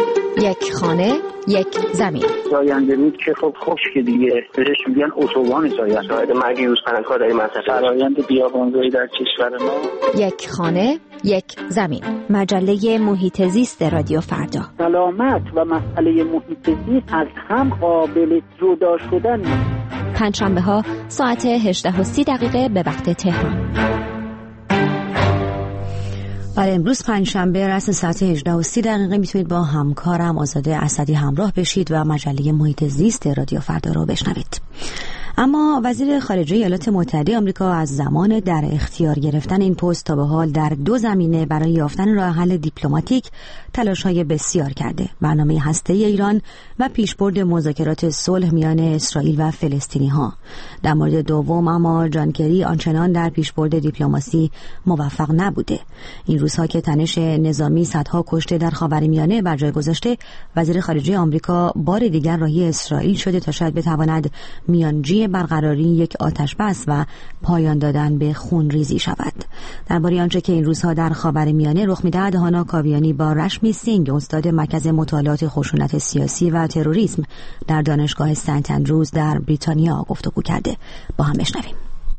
یک خانه، یک زمین. زاینده رود که خب خشک دیگه، بهش میگن اتوبان زاینده. شاید مرگ یوزپلنگ‌ها در این منطقه. فرآیند بیابانزایی در کشور ما. یک خانه، یک زمین. مجله محیط زیست رادیو فردا. سلامت و مسئله محیط زیست از هم قابل جدا شدن نیست. پنجشنبه ها ساعت هجده و سی دقیقه به وقت تهران. برای امروز پنجشنبه رسم ساعت هجده و سی دقیقه میتونید با همکارم آزاده اسدی همراه بشید و مجله محیط زیست رادیو فردا رو بشنوید. اما وزیر خارجه ایالات متحده آمریکا از زمان در اختیار گرفتن این پست تا به حال در دو زمینه برای یافتن راه حل دیپلماتیک تلاش‌های بسیار کرده: برنامه هسته‌ای ایران و پیشبرد مذاکرات صلح میان اسرائیل و فلسطینی‌ها. در مورد دوم اما جان کری آنچنان در پیشبرد دیپلماسی موفق نبوده. این روزها که تنش نظامی صدها کشته در خاورمیانه بر جای گذاشته، وزیر خارجه آمریکا بار دیگر راهی اسرائیل شده تا شاید بتواند میانجی برقراری یک آتشبس و پایان دادن به خونریزی شود. درباره آنچه که این روزها در خاورمیانه رخ می‌دهد، هانا کاویانی با رشمی سینگ، استاد مرکز مطالعات خشونت سیاسی و تروریسم در دانشگاه سنت اندروز در بریتانیا گفتگو کرده. با هم بشنویم.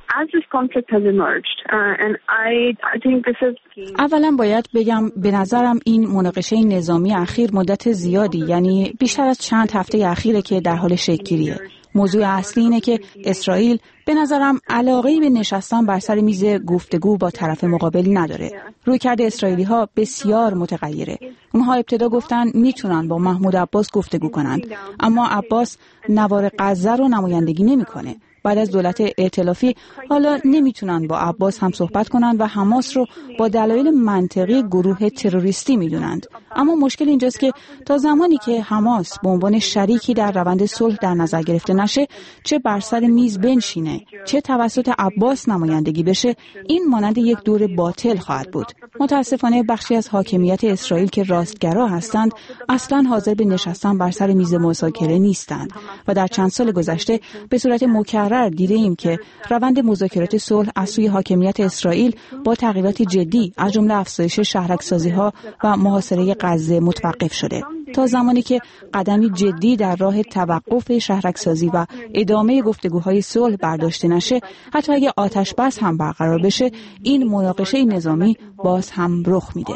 اولا باید بگم به نظرم این مناقشه نظامی اخیر مدت زیادی، یعنی بیشتر از چند هفته اخیره که در حال شکل‌گیریه. موضوع اصلی اینه که اسرائیل به نظرم علاقه‌ای به نشستن بر سر میز گفتگو با طرف مقابل نداره. رویکرد اسرائیلی ها بسیار متغیره. اونها ابتدا گفتن میتونن با محمود عباس گفتگو کنن، اما عباس نوار غزه رو نمایندگی نمیکنه. بعد از دولت ائتلافی حالا نمیتونن با عباس هم صحبت کنند و حماس رو با دلایل منطقی گروه تروریستی میدونند. اما مشکل اینجاست که تا زمانی که حماس به عنوان شریکی در روند صلح در نظر گرفته نشه، چه بر سر میز بنشینه چه توسط عباس نمایندگی بشه، این مانند یک دور باطل خواهد بود. متاسفانه بخشی از حاکمیت اسرائیل که راستگرا هستند اصلاً حاضر به نشستن بر سر میز مذاکره نیستند و در چند سال گذشته به صورت مکرر دیده ایم که روند مذاکرات صلح از سوی حاکمیت اسرائیل با تغییرات جدی از جمله افزایش شهرک‌سازی‌ها و محاصره غزه متوقف شده. تا زمانی که قدمی جدی در راه توقف شهرک‌سازی و ادامه گفتگوهای صلح برداشته نشه، حتی اگه آتش بس هم برقرار بشه، این مناقشه نظامی باز هم رخ میده.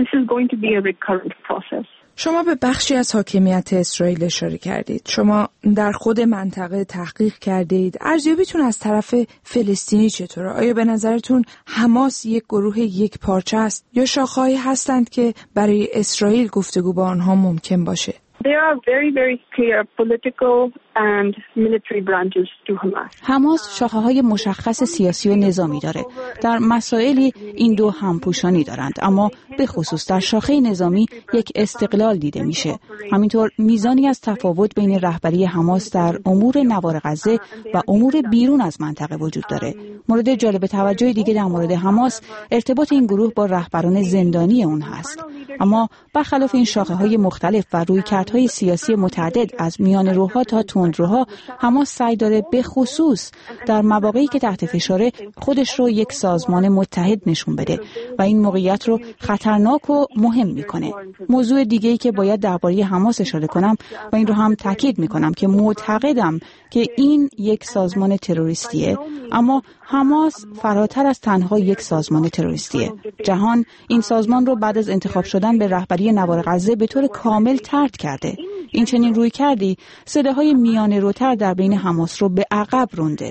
شما به بخشی از حاکمیت اسرائیل اشاره کردید. شما در خود منطقه تحقیق کردید. ارزیابیتون از طرف فلسطینی چطوره؟ آیا به نظرتون حماس یک گروه یک پارچه است یا شاخه‌هایی هستند که برای اسرائیل گفتگو با آنها ممکن باشه؟ There are very, very clear political and military branches to Hamas. حماس شاخه‌های مشخص سیاسی و نظامی داره. در مسائلی این دو همپوشانی دارند، اما به خصوص در شاخه نظامی یک استقلال دیده میشه. همینطور میزانی از تفاوت بین رهبری حماس در امور نوار غزه و امور بیرون از منطقه وجود داره. مورد جالب توجه دیگه در مورد حماس ارتباط این گروه با رهبران زندانی اون هست. اما برخلاف این شاخه‌های مختلف و رویکردهای سیاسی متعدد از میان روها تا تندروها، حماس سعی داره به خصوص در مواقعی که تحت فشاره خودش رو یک سازمان متحد نشون بده و این موقعیت رو خطرناک و مهم میکنه. موضوع دیگه‌ای که باید درباره حماس اشاره کنم و این رو هم تاکید میکنم که معتقدم که این یک سازمان تروریستیه، اما حماس فراتر از تنها یک سازمان تروریستیه. جهان این سازمان رو بعد از انتخاب شدن به رهبری نوار غزه به طور کامل طرد کرده. این چنین روی کردی صداهای میانه روتر در بین حماس رو به عقب رونده.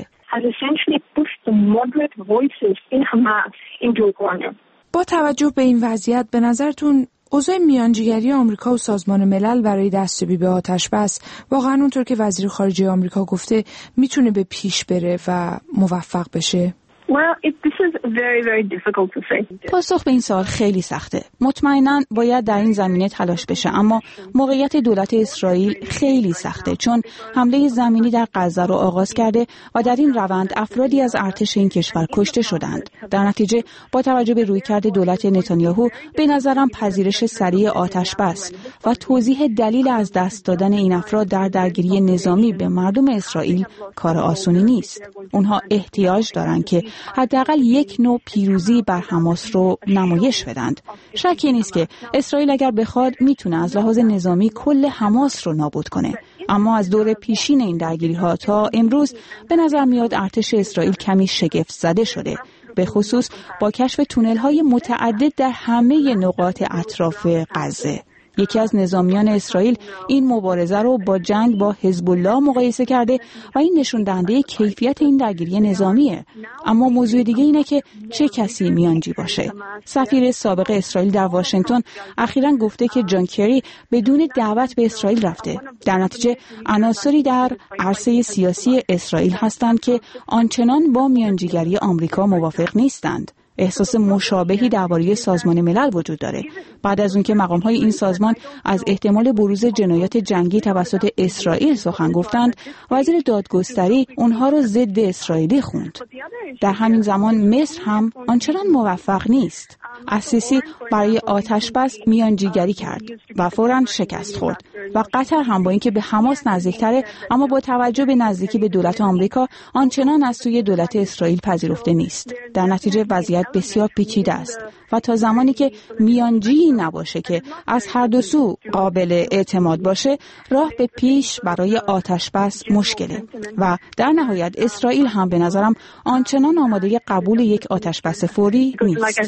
با توجه به این وضعیت به نظرتون اوضاع میانجیگری آمریکا و سازمان ملل برای دستیابی به آتش بس واقعا اونطور که وزیر خارجه آمریکا گفته میتونه به پیش بره و موفق بشه؟ Well, it, this is very, very difficult to say. پاسخ به این سوال خیلی سخته. مطمئناً باید در این زمینه تلاش بشه، اما موقعیت دولت اسرائیل خیلی سخته، چون حمله زمینی در غزه رو آغاز کرده و در این روند افرادی از ارتش این کشور کشته شدند. در نتیجه با توجه به رویکرد دولت نتانیاهو به نظرم پذیرش سریع آتش بس و توضیح دلیل از دست دادن این افراد در درگیری نظامی به مردم اسرائیل کار آسونی نیست. اونها احتیاج دارند که حداقل یک نوع پیروزی بر حماس رو نمایش بدند. شکی نیست که اسرائیل اگر بخواد میتونه از لحاظ نظامی کل حماس رو نابود کنه، اما از دور پیشین این درگیری ها تا امروز به نظر میاد ارتش اسرائیل کمی شگفت زده شده، به خصوص با کشف تونل های متعدد در همه نقاط اطراف غزه. یکی از نظامیان اسرائیل این مبارزه رو با جنگ با حزب الله مقایسه کرده و این نشون دهنده کیفیت این درگیری نظامیه. اما موضوع دیگه اینه که چه کسی میانجی باشه. سفیر سابق اسرائیل در واشنگتن اخیراً گفته که جان کری بدون دعوت به اسرائیل رفته. در نتیجه عناصری در عرصه سیاسی اسرائیل هستند که آنچنان با میانجیگری آمریکا موافق نیستند. احساس مشابهی درباره سازمان ملل وجود داره. بعد از اون که مقام‌های این سازمان از احتمال بروز جنایات جنگی توسط اسرائیل سخن گفتند، وزیر دادگستری اونها رو ضد اسرائیلی خوند. در همین زمان مصر هم آنچنان موفق نیست. السیسی برای آتش بس میانجیگری کرد و فوراً شکست خورد و قطر هم با اینکه به حماس نزدیکتره اما با توجه به نزدیکی به دولت آمریکا آنچنان از سوی دولت اسرائیل پذیرفته نیست. در نتیجه وضعیت بسیار پیچیده است و تا زمانی که میانجی نباشه که از هر دو سو قابل اعتماد باشه، راه به پیش برای آتش بس مشکله و در نهایت اسرائیل هم به نظرم آنچنان آماده قبول یک آتش بس فوری نیست.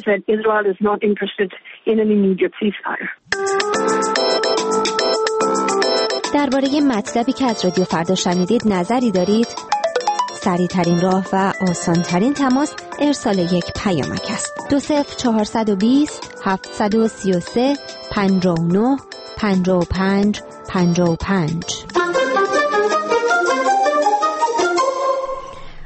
درباره مطلبی که از رادیو فردا شنیدید نظری دارید؟ سریع ترین راه و آسان ترین تماس ارسال یک پیامک است. دو صفر چهارصد و بیست هفتصد و سی و سه پنجاه و نه پنجاه و پنج پنجاه و پنج.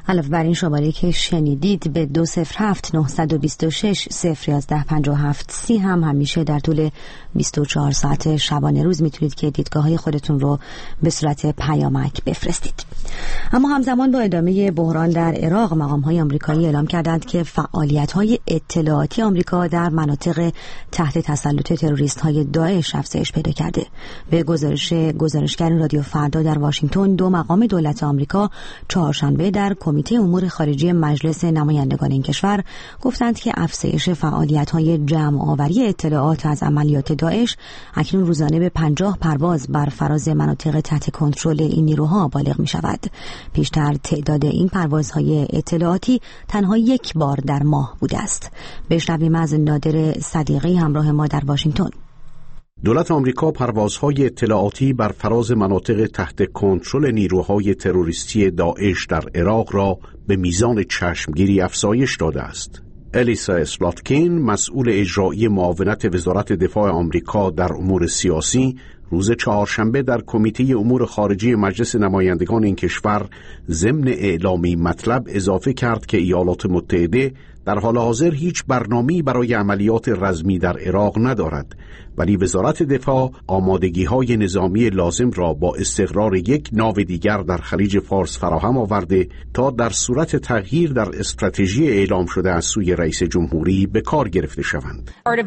علاوه بر این شماره که شنیدید به دو صفر هفت نه دو شش صفر یازده پنجاه و هفت سی هم همیشه در طول بیست و چهار ساعت شبانه روز میتونید که دیدگاه های خودتون رو به صورت پیامک بفرستید. اما همزمان با ادامه بحران در عراق، مقام های آمریکایی اعلام کردند که فعالیت های اطلاعاتی آمریکا در مناطق تحت تسلط تروریست های داعش افزایش پیدا کرده. به گزارش گزارشگر رادیو فردا در واشنگتن، دو مقام دولت آمریکا چهارشنبه در کمیته امور خارجی مجلس نمایندگان این کشور گفتند که افزایش فعالیت‌های جمع آوری اطلاعات از عملیات داعش اکنون روزانه به پنجاه پرواز بر فراز مناطق تحت کنترل این نیروها بالغ می‌شود. پیشتر تعداد این پروازهای اطلاعاتی تنها یک بار در ماه بوده است. بشنویم از نادر صدیقی همراه ما در واشنگتن. دولت آمریکا پروازهای اطلاعاتی بر فراز مناطق تحت کنترل نیروهای تروریستی داعش در عراق را به میزان چشمگیری افزایش داده است. الیسا اسلاتکین، مسئول اجرایی معاونت وزارت دفاع آمریکا در امور سیاسی، روز چهارشنبه در کمیته امور خارجی مجلس نمایندگان این کشور ضمن اعلامی مطلب اضافه کرد که ایالات متحده در حال حاضر هیچ برنامه‌ای برای عملیات رزمی در عراق ندارد، ولی وزارت دفاع آمادگی‌های نظامی لازم را با استقرار یک ناو دیگر در خلیج فارس فراهم آورده تا در صورت تغییر در استراتژی اعلام شده از سوی رئیس جمهوری به کار گرفته شوند.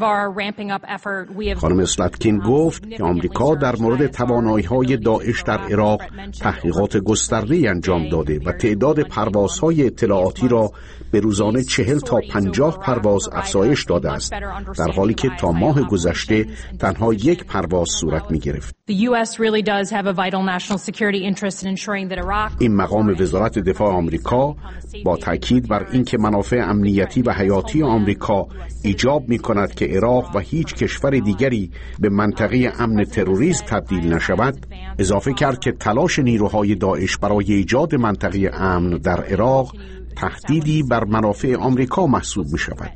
خانم اسلاتکین گفت که آمریکا در مورد توانایی‌های داعش در عراق تحقیقات گسترده‌ای انجام داده و تعداد پروازهای اطلاعاتی را به روزانه چهل تا پنجاه پرواز افزایش داده است، در حالی که تا ماه گذشته تنها یک پرواز صورت می گرفت. این مقام وزارت دفاع آمریکا با تاکید بر اینکه منافع امنیتی و حیاتی آمریکا ایجاب می کند که عراق و هیچ کشور دیگری به منطقه امن تروریسم تبدیل نشود، اضافه کرد که تلاش نیروهای داعش برای ایجاد منطقه امن در عراق تهدیدی بر منافع آمریکا محسوب می شود.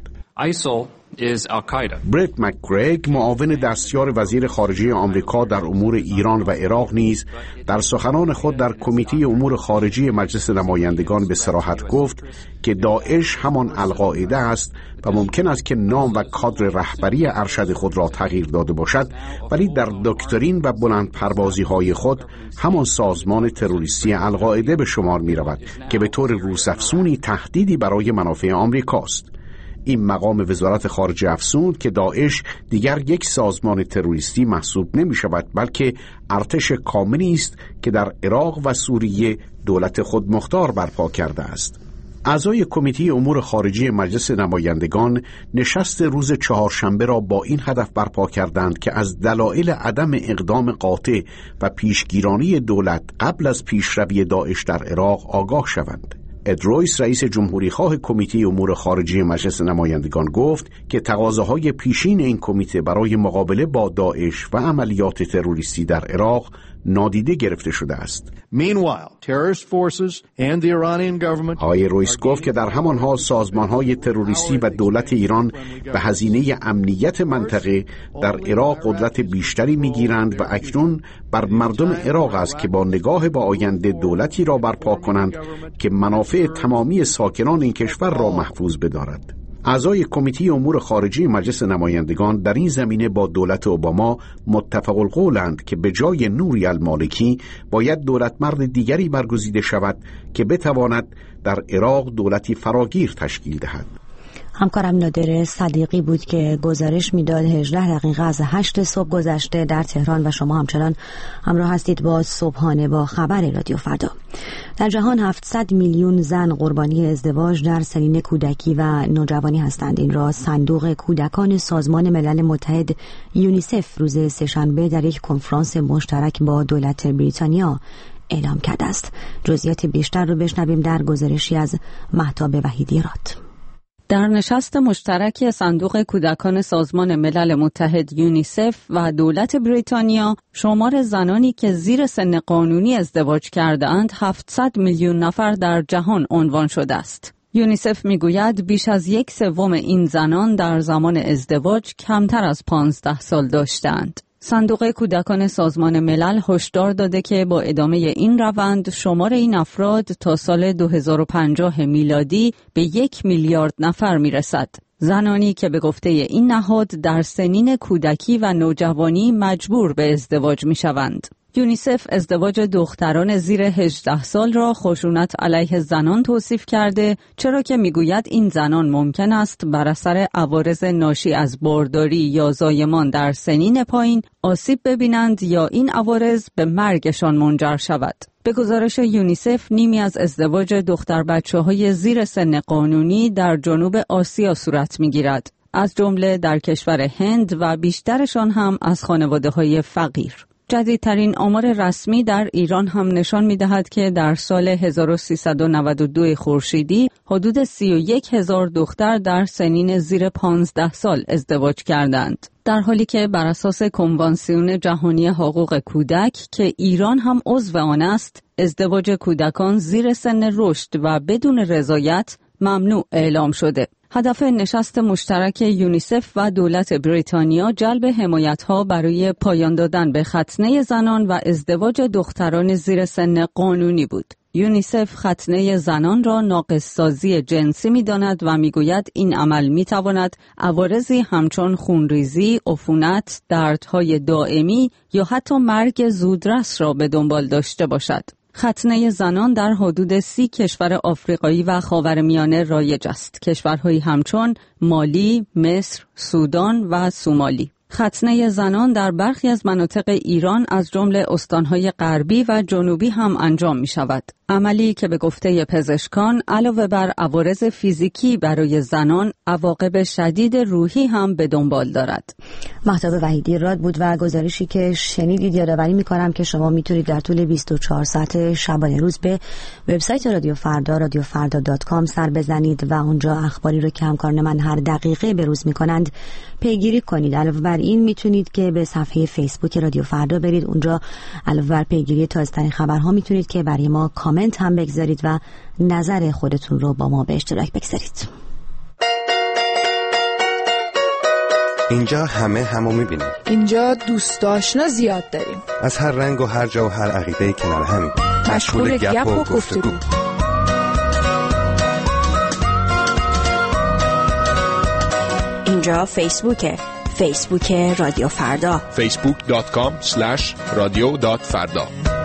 برت مکگرگ، معاون دستیار وزیر خارجه آمریکا در امور ایران و عراق، نیز در سخنان خود در کمیته امور خارجی مجلس نمایندگان به صراحت گفت که داعش همان القاعده است و ممکن است که نام و کادر رهبری ارشد خود را تغییر داده باشد، ولی در دکترین و بلند پروازی های خود همان سازمان تروریستی القاعده به شمار می رود که به طور روسافزونی تهدیدی برای منافع آمریکاست. این مقام وزارت خارجه افزود که داعش دیگر یک سازمان تروریستی محسوب نمی شود، بلکه ارتش کاملی است که در عراق و سوریه دولت خودمختار برپا کرده است. اعضای کمیته امور خارجی مجلس نمایندگان نشست روز چهارشنبه را با این هدف برپا کردند که از دلایل عدم اقدام قاطع و پیشگیرانی دولت قبل از پیشروی داعش در عراق آگاه شوند. اد رویس، رئیس جمهوری خواه کمیته امور خارجی مجلس نمایندگان، گفت که تقاضاهای پیشین این کمیته برای مقابله با داعش و عملیات تروریستی در عراق نادیده گرفته شده است. آقای رویس گفت که در همان حال سازمان‌های تروریستی و دولت ایران به هزینه امنیت منطقه در عراق قدرت بیشتری می‌گیرند و اکنون بر مردم عراق است که با نگاه به آینده دولتی را برپا کنند که منافع تمامی ساکنان این کشور را محفوظ بدارد. اعضای کمیته امور خارجی مجلس نمایندگان در این زمینه با دولت اوباما متفق القولند که به جای نوری المالکی باید دولت مرد دیگری برگزیده شود که بتواند در عراق دولتی فراگیر تشکیل دهد. همکارم نادر صدیقی بود که گزارش میداد. هجده دقیقه از هشت صبح گذشته در تهران و شما همچنان همراه هستید با صبحانه با خبر رادیو فردا. در جهان هفتصد میلیون زن قربانی ازدواج در سنین کودکی و نوجوانی هستند. این را صندوق کودکان سازمان ملل متحد یونیسف روز سه‌شنبه در یک کنفرانس مشترک با دولت بریتانیا اعلام کرده است. جزئیات بیشتر رو بشنویم در گزارشی از مهتاب وحیدی راد. در نشست مشترک صندوق کودکان سازمان ملل متحد یونیسف و دولت بریتانیا، شمار زنانی که زیر سن قانونی ازدواج کرده‌اند هفتصد میلیون نفر در جهان عنوان شده است. یونیسف میگوید بیش از یک سوم این زنان در زمان ازدواج کمتر از پانزده سال داشتند. صندوق کودکان سازمان ملل هشدار داده که با ادامه این روند شمار این افراد تا سال دو هزار و پنجاه میلادی به یک میلیارد نفر میرسد. زنانی که به گفته این نهاد در سنین کودکی و نوجوانی مجبور به ازدواج میشوند. یونیسف ازدواج دختران زیر هجده سال را خشونت علیه زنان توصیف کرده، چرا که میگوید این زنان ممکن است بر اثر عوارض ناشی از بارداری یا زایمان در سنین پایین آسیب ببینند یا این عوارض به مرگشان منجر شود. به گزارش یونیسف نیمی از ازدواج دختر بچه‌های زیر سن قانونی در جنوب آسیا صورت می‌گیرد، از جمله در کشور هند و بیشترشان هم از خانواده‌های فقیر. جدیدترین آمار رسمی در ایران هم نشان می‌دهد که در سال هزار و سیصد و نود و دو خورشیدی حدود سی و یک هزار دختر در سنین زیر پانزده سال ازدواج کردند. در حالی که بر اساس کنوانسیون جهانی حقوق کودک که ایران هم عضو آن است، ازدواج کودکان زیر سن رشد و بدون رضایت ممنوع اعلام شده. هدف نشست مشترک یونیسف و دولت بریتانیا جلب حمایت‌ها برای پایان دادن به ختنه زنان و ازدواج دختران زیر سن قانونی بود. یونیسف ختنه زنان را ناقص‌سازی جنسی می‌داند و می‌گوید این عمل می‌تواند عوارضی همچون خونریزی، عفونت، دردهای دائمی یا حتی مرگ زودرس را به دنبال داشته باشد. ختنه زنان در حدود سی کشور آفریقایی و خاورمیانه رایج است. کشورهایی همچون مالی، مصر، سودان و سومالی. ختنه زنان در برخی از مناطق ایران از جمله استانهای غربی و جنوبی هم انجام می شود. عملی که به گفته پزشکان علاوه بر عوارض فیزیکی برای زنان، عواقب شدید روحی هم به دنبال دارد. مهتاب وحیدی راد بود و گزارشی که شنیدید یادآوری می‌کنم که شما میتونید در طول بیست و چهار ساعت شبانه روز به وبسایت رادیو فردا رادیو فردا دات کام سر بزنید و اونجا اخباری رو که همکاران من هر دقیقه بروز می‌کنند پیگیری کنید. علاوه بر این میتونید که به صفحه فیسبوک رادیو فردا برید، اونجا علاوه بر پیگیری تازه‌ترین خبرها میتونید که برای ما کامنت هم بگذارید و نظر خودتون رو با ما به اشتراک بگذارید. اینجا همه همو میبینیم. اینجا دوست آشنا زیاد داریم. از هر رنگ و هر جا و هر عقیده کنار همیم. مشغول گپ و گفتگو. اینجا فیسبوکه. فیسبوک رادیو فردا. فیسبوک دات کام اسلش رادیو دات فردا.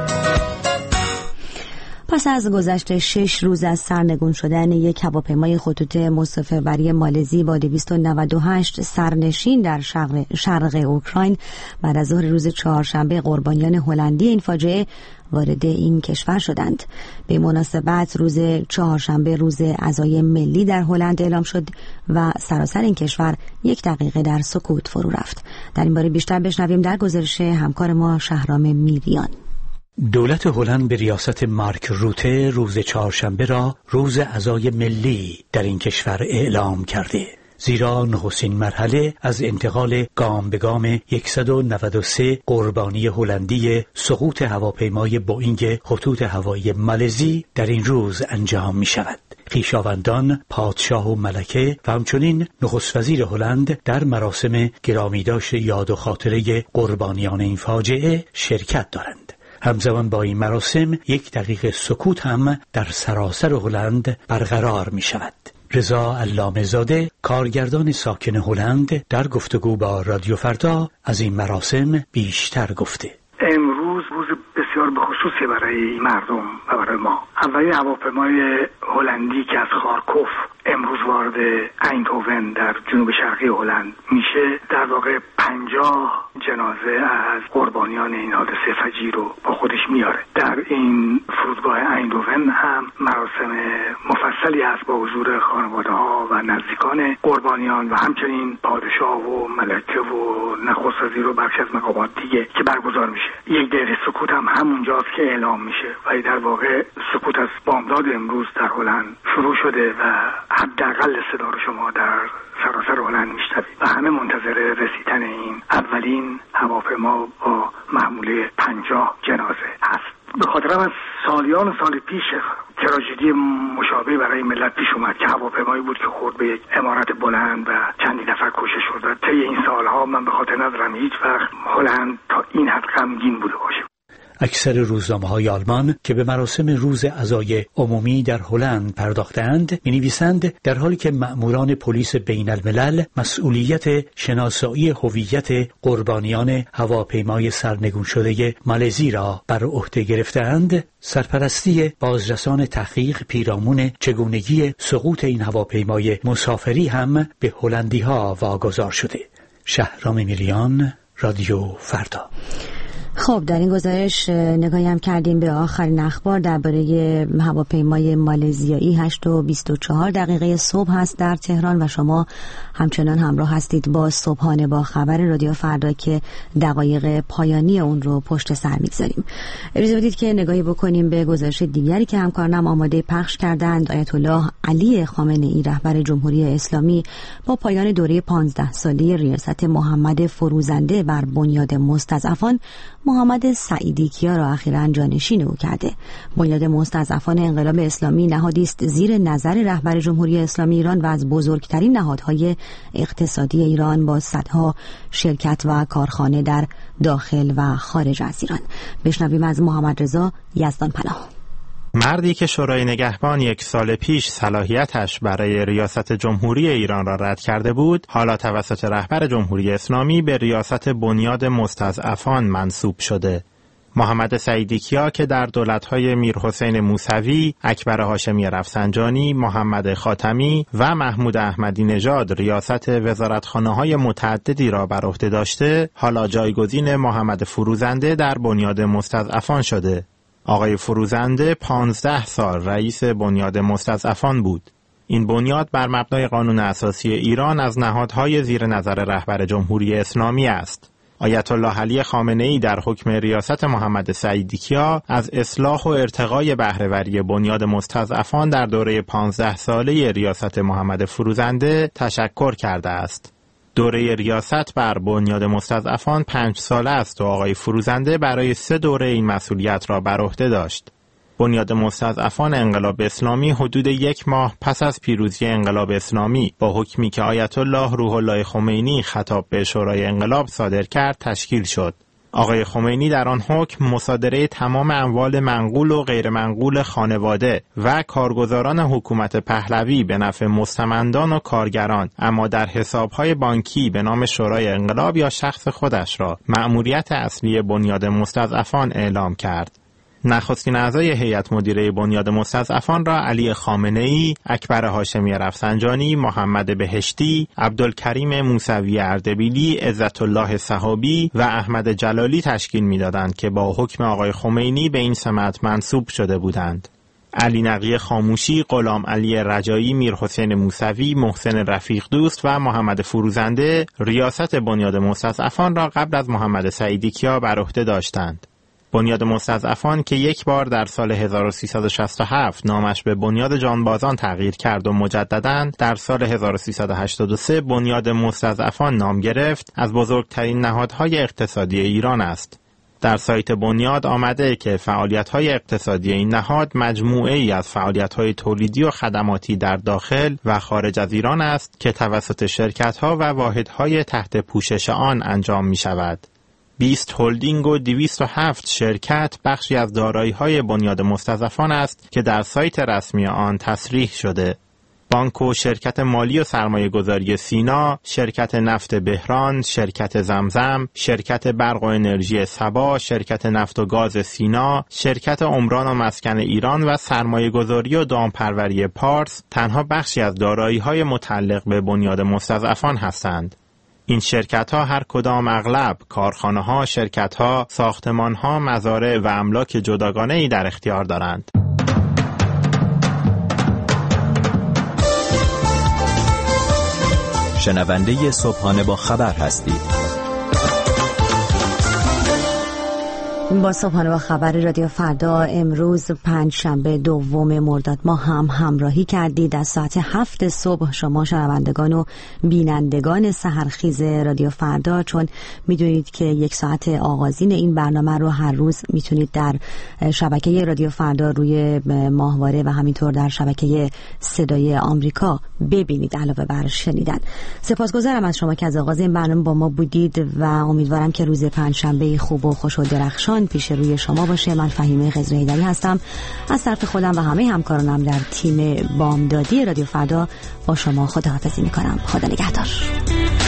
پس از گذشت شش روز از سرنگون شدن یک هواپیمای خطوط مسافربری مالزی با دویست و نود و هشت سرنشین در شرق, شرق اوکراین، بعد از ظهر روز چهارشنبه قربانیان هلندی این فاجعه وارد این کشور شدند. به مناسبت روز چهارشنبه روز عزای ملی در هلند اعلام شد و سراسر این کشور یک دقیقه در سکوت فرو رفت. در این باره بیشتر بشنویم در گزارش همکار ما شهرام میریان. دولت هلند به ریاست مارک روته روز چهارشنبه را روز عزای ملی در این کشور اعلام کرده، زیرا نخستین مرحله از انتقال گام به گام صد و نود و سه قربانی هلندی سقوط هواپیمای بوئینگ خطوط هوایی مالزی در این روز انجام می شود. خویشاوندان، پادشاه و ملکه و همچنین نخست وزیر هلند در مراسم گرامیداشت یاد و خاطره قربانیان این فاجعه شرکت دارند. همزمان با این مراسم یک دقیقه سکوت هم در سراسر هلند برقرار می شود. رضا علامه زاده، کارگردان ساکن هلند، در گفتگو با رادیو فردا از این مراسم بیشتر گفته. امروز روز بسیار بخصوصی برای مردم و برای ما. اولین هواپیمای هلندی که از خارکوف امروز وارد ایندهوون در جنوب شرقی هلند میشه، در واقع پنجاه جنازه از قربانیان این حادثه فجیع رو با خودش میاره. در این فرودگاه ایندهوون هم مراسم مفصلی هست با حضور خانواده ها و نزدیکان قربانیان و همچنین پادشاه و ملکه و نخست وزیر و بخش از مقامات دیگه که برگزار میشه. یک دقیقه سکوت هم همونجاست که اعلام میشه و در واقع سکوت از بامداد امروز در هلند شروع شده و حداقل صدا رو شما در سراسر هلند میشنوید و همه منتظر رسیدن این اولین هواپیما با محموله پنجاه جنازه هست. به خاطرم از سالیان سال پیش تراژدی مشابه برای ملت پیش اومد که هواپیمایی بود که خورد به یک عمارت بلند و چندی نفر کشته شد. طی این سالها من به خاطر ندارم هیچ وقت هلند تا این حد غمگین بوده باشه. اکثر روزنامه‌های آلمان که به مراسم روز عزای عمومی در هلند پرداختند می‌نویسند در حالی که مأموران پلیس بین الملل مسئولیت شناسایی هویت قربانیان هواپیمای سرنگون شده مالزی را بر عهده گرفتند، سرپرستی بازرسان تحقیق پیرامون چگونگی سقوط این هواپیمای مسافری هم به هلندی‌ها واگذار شده. شهرام میریان، رادیو فردا. خب در این گزارش نگاهی هم کردیم به آخرین اخبار درباره هواپیمای مالزیایی. هشت و بیست و چهار دقیقه صبح هست در تهران و شما همچنان همراه هستید با صبحانه با خبر رادیو فردا که دقایق پایانی اون رو پشت سر میگذاریم. اجازه بدید که نگاهی بکنیم به گزارش دیگری که همکارانم آماده پخش کردند. آیت الله علی خامنه‌ای رهبر جمهوری اسلامی با پایان دوره پانزده ساله ریاست محمد فروزنده بر بنیاد مستضعفان محمد سعیدی کیا را اخیراً جانشین او کرده. بنیاد مستضعفان انقلاب اسلامی نهادی است زیر نظر رهبر جمهوری اسلامی ایران و از بزرگترین نهادهای اقتصادی ایران با صدها شرکت و کارخانه در داخل و خارج از ایران. بشنویم از محمد رضا یزدان پناه. مردی که شورای نگهبان یک سال پیش صلاحیتش برای ریاست جمهوری ایران را رد کرده بود، حالا توسط رهبر جمهوری اسلامی به ریاست بنیاد مستضعفان منصوب شده. محمد سعیدی کیا که در دولت‌های میرحسین موسوی، اکبر هاشمی رفسنجانی، محمد خاتمی و محمود احمدی نژاد ریاست وزارتخانه‌های متعددی را بر عهده داشته، حالا جایگزین محمد فروزنده در بنیاد مستضعفان شده. آقای فروزنده پانزده سال رئیس بنیاد مستضعفان بود. این بنیاد بر مبنای قانون اساسی ایران از نهادهای زیر نظر رهبر جمهوری اسلامی است. آیت الله علی خامنه‌ای در حکم ریاست محمد سعیدی کیا از اصلاح و ارتقای بهره‌وری بنیاد مستضعفان در دوره پانزده ساله ریاست محمد فروزنده تشکر کرده است. دوره ریاست بر بنیاد مستضعفان پنج ساله است و آقای فروزنده برای سه دوره این مسئولیت را بر عهده داشت. بنیاد مستضعفان انقلاب اسلامی حدود یک ماه پس از پیروزی انقلاب اسلامی با حکمی که آیت الله روح الله خمینی خطاب به شورای انقلاب صادر کرد تشکیل شد. آقای خمینی در آن حکم مصادره تمام اموال منقول و غیر منقول خانواده و کارگزاران حکومت پهلوی به نفع مستمندان و کارگران، اما در حسابهای بانکی به نام شورای انقلاب یا شخص خودش را مأموریت اصلی بنیاد مستضعفان اعلام کرد. نخستین اعضای هیئت مدیره بنیاد مستضعفان را علی خامنه‌ای، اکبر هاشمی رفسنجانی، محمد بهشتی، عبدالکریم موسوی اردبیلی، عزت الله صحابی و احمد جلالی تشکیل می‌دادند که با حکم آقای خمینی به این سمت منصوب شده بودند. علی نقی خاموشی، غلام علی رجایی، میرحسین موسوی، محسن رفیق دوست و محمد فروزنده ریاست بنیاد مستضعفان را قبل از محمد سعیدی کیا بر عهده داشتند. بنیاد مستضعفان که یک بار در سال هزار و سیصد و شصت و هفت نامش به بنیاد جانبازان تغییر کرد و مجدداً در سال هزار و سیصد و هشتاد و سه بنیاد مستضعفان نام گرفت، از بزرگترین نهادهای اقتصادی ایران است. در سایت بنیاد آمده که فعالیت‌های اقتصادی این نهاد مجموعه‌ای از فعالیت‌های تولیدی و خدماتی در داخل و خارج از ایران است که توسط شرکت‌ها و واحدهای تحت پوشش آن انجام می‌شود. بیست هلدینگ و دویست و هفت شرکت بخشی از دارایی‌های بنیاد مستضعفان است که در سایت رسمی آن تصریح شده. بانک و شرکت مالی و سرمایه گذاری سینا، شرکت نفت بهران، شرکت زمزم، شرکت برق و انرژی سبا، شرکت نفت و گاز سینا، شرکت عمران و مسکن ایران و سرمایه گذاری و دامپروری پارس تنها بخشی از دارایی‌های متعلق به بنیاد مستضعفان هستند. این شرکت‌ها هر کدام اغلب کارخانه‌ها، شرکت‌ها، ساختمان‌ها، مزارع و املاک جداگانه‌ای در اختیار دارند. شنونده صبحانه با خبر هستید. با صبحانه با خبر رادیو فردا امروز پنج شنبه دوم مرداد ما هم همراهی کردید. از ساعت هفت صبح شما شنوندگان و بینندگان سحرخیز رادیو فردا، چون میدونید که یک ساعت آغازین این برنامه رو هر روز میتونید در شبکه رادیو فردا روی ماهواره و همینطور در شبکه صدای آمریکا ببینید علاوه بر شنیدن. سپاسگزارم از شما که از آغاز این برنامه با ما بودید و امیدوارم که روز پنج شنبه خوب و خوش و درخشان پیش روی شما باشه. من فهیمه خضرهیدری هستم. از طرف خودم و همه همکارانم در تیم بامدادی رادیو فردا با شما خداحافظی میکنم. خدا نگهدار.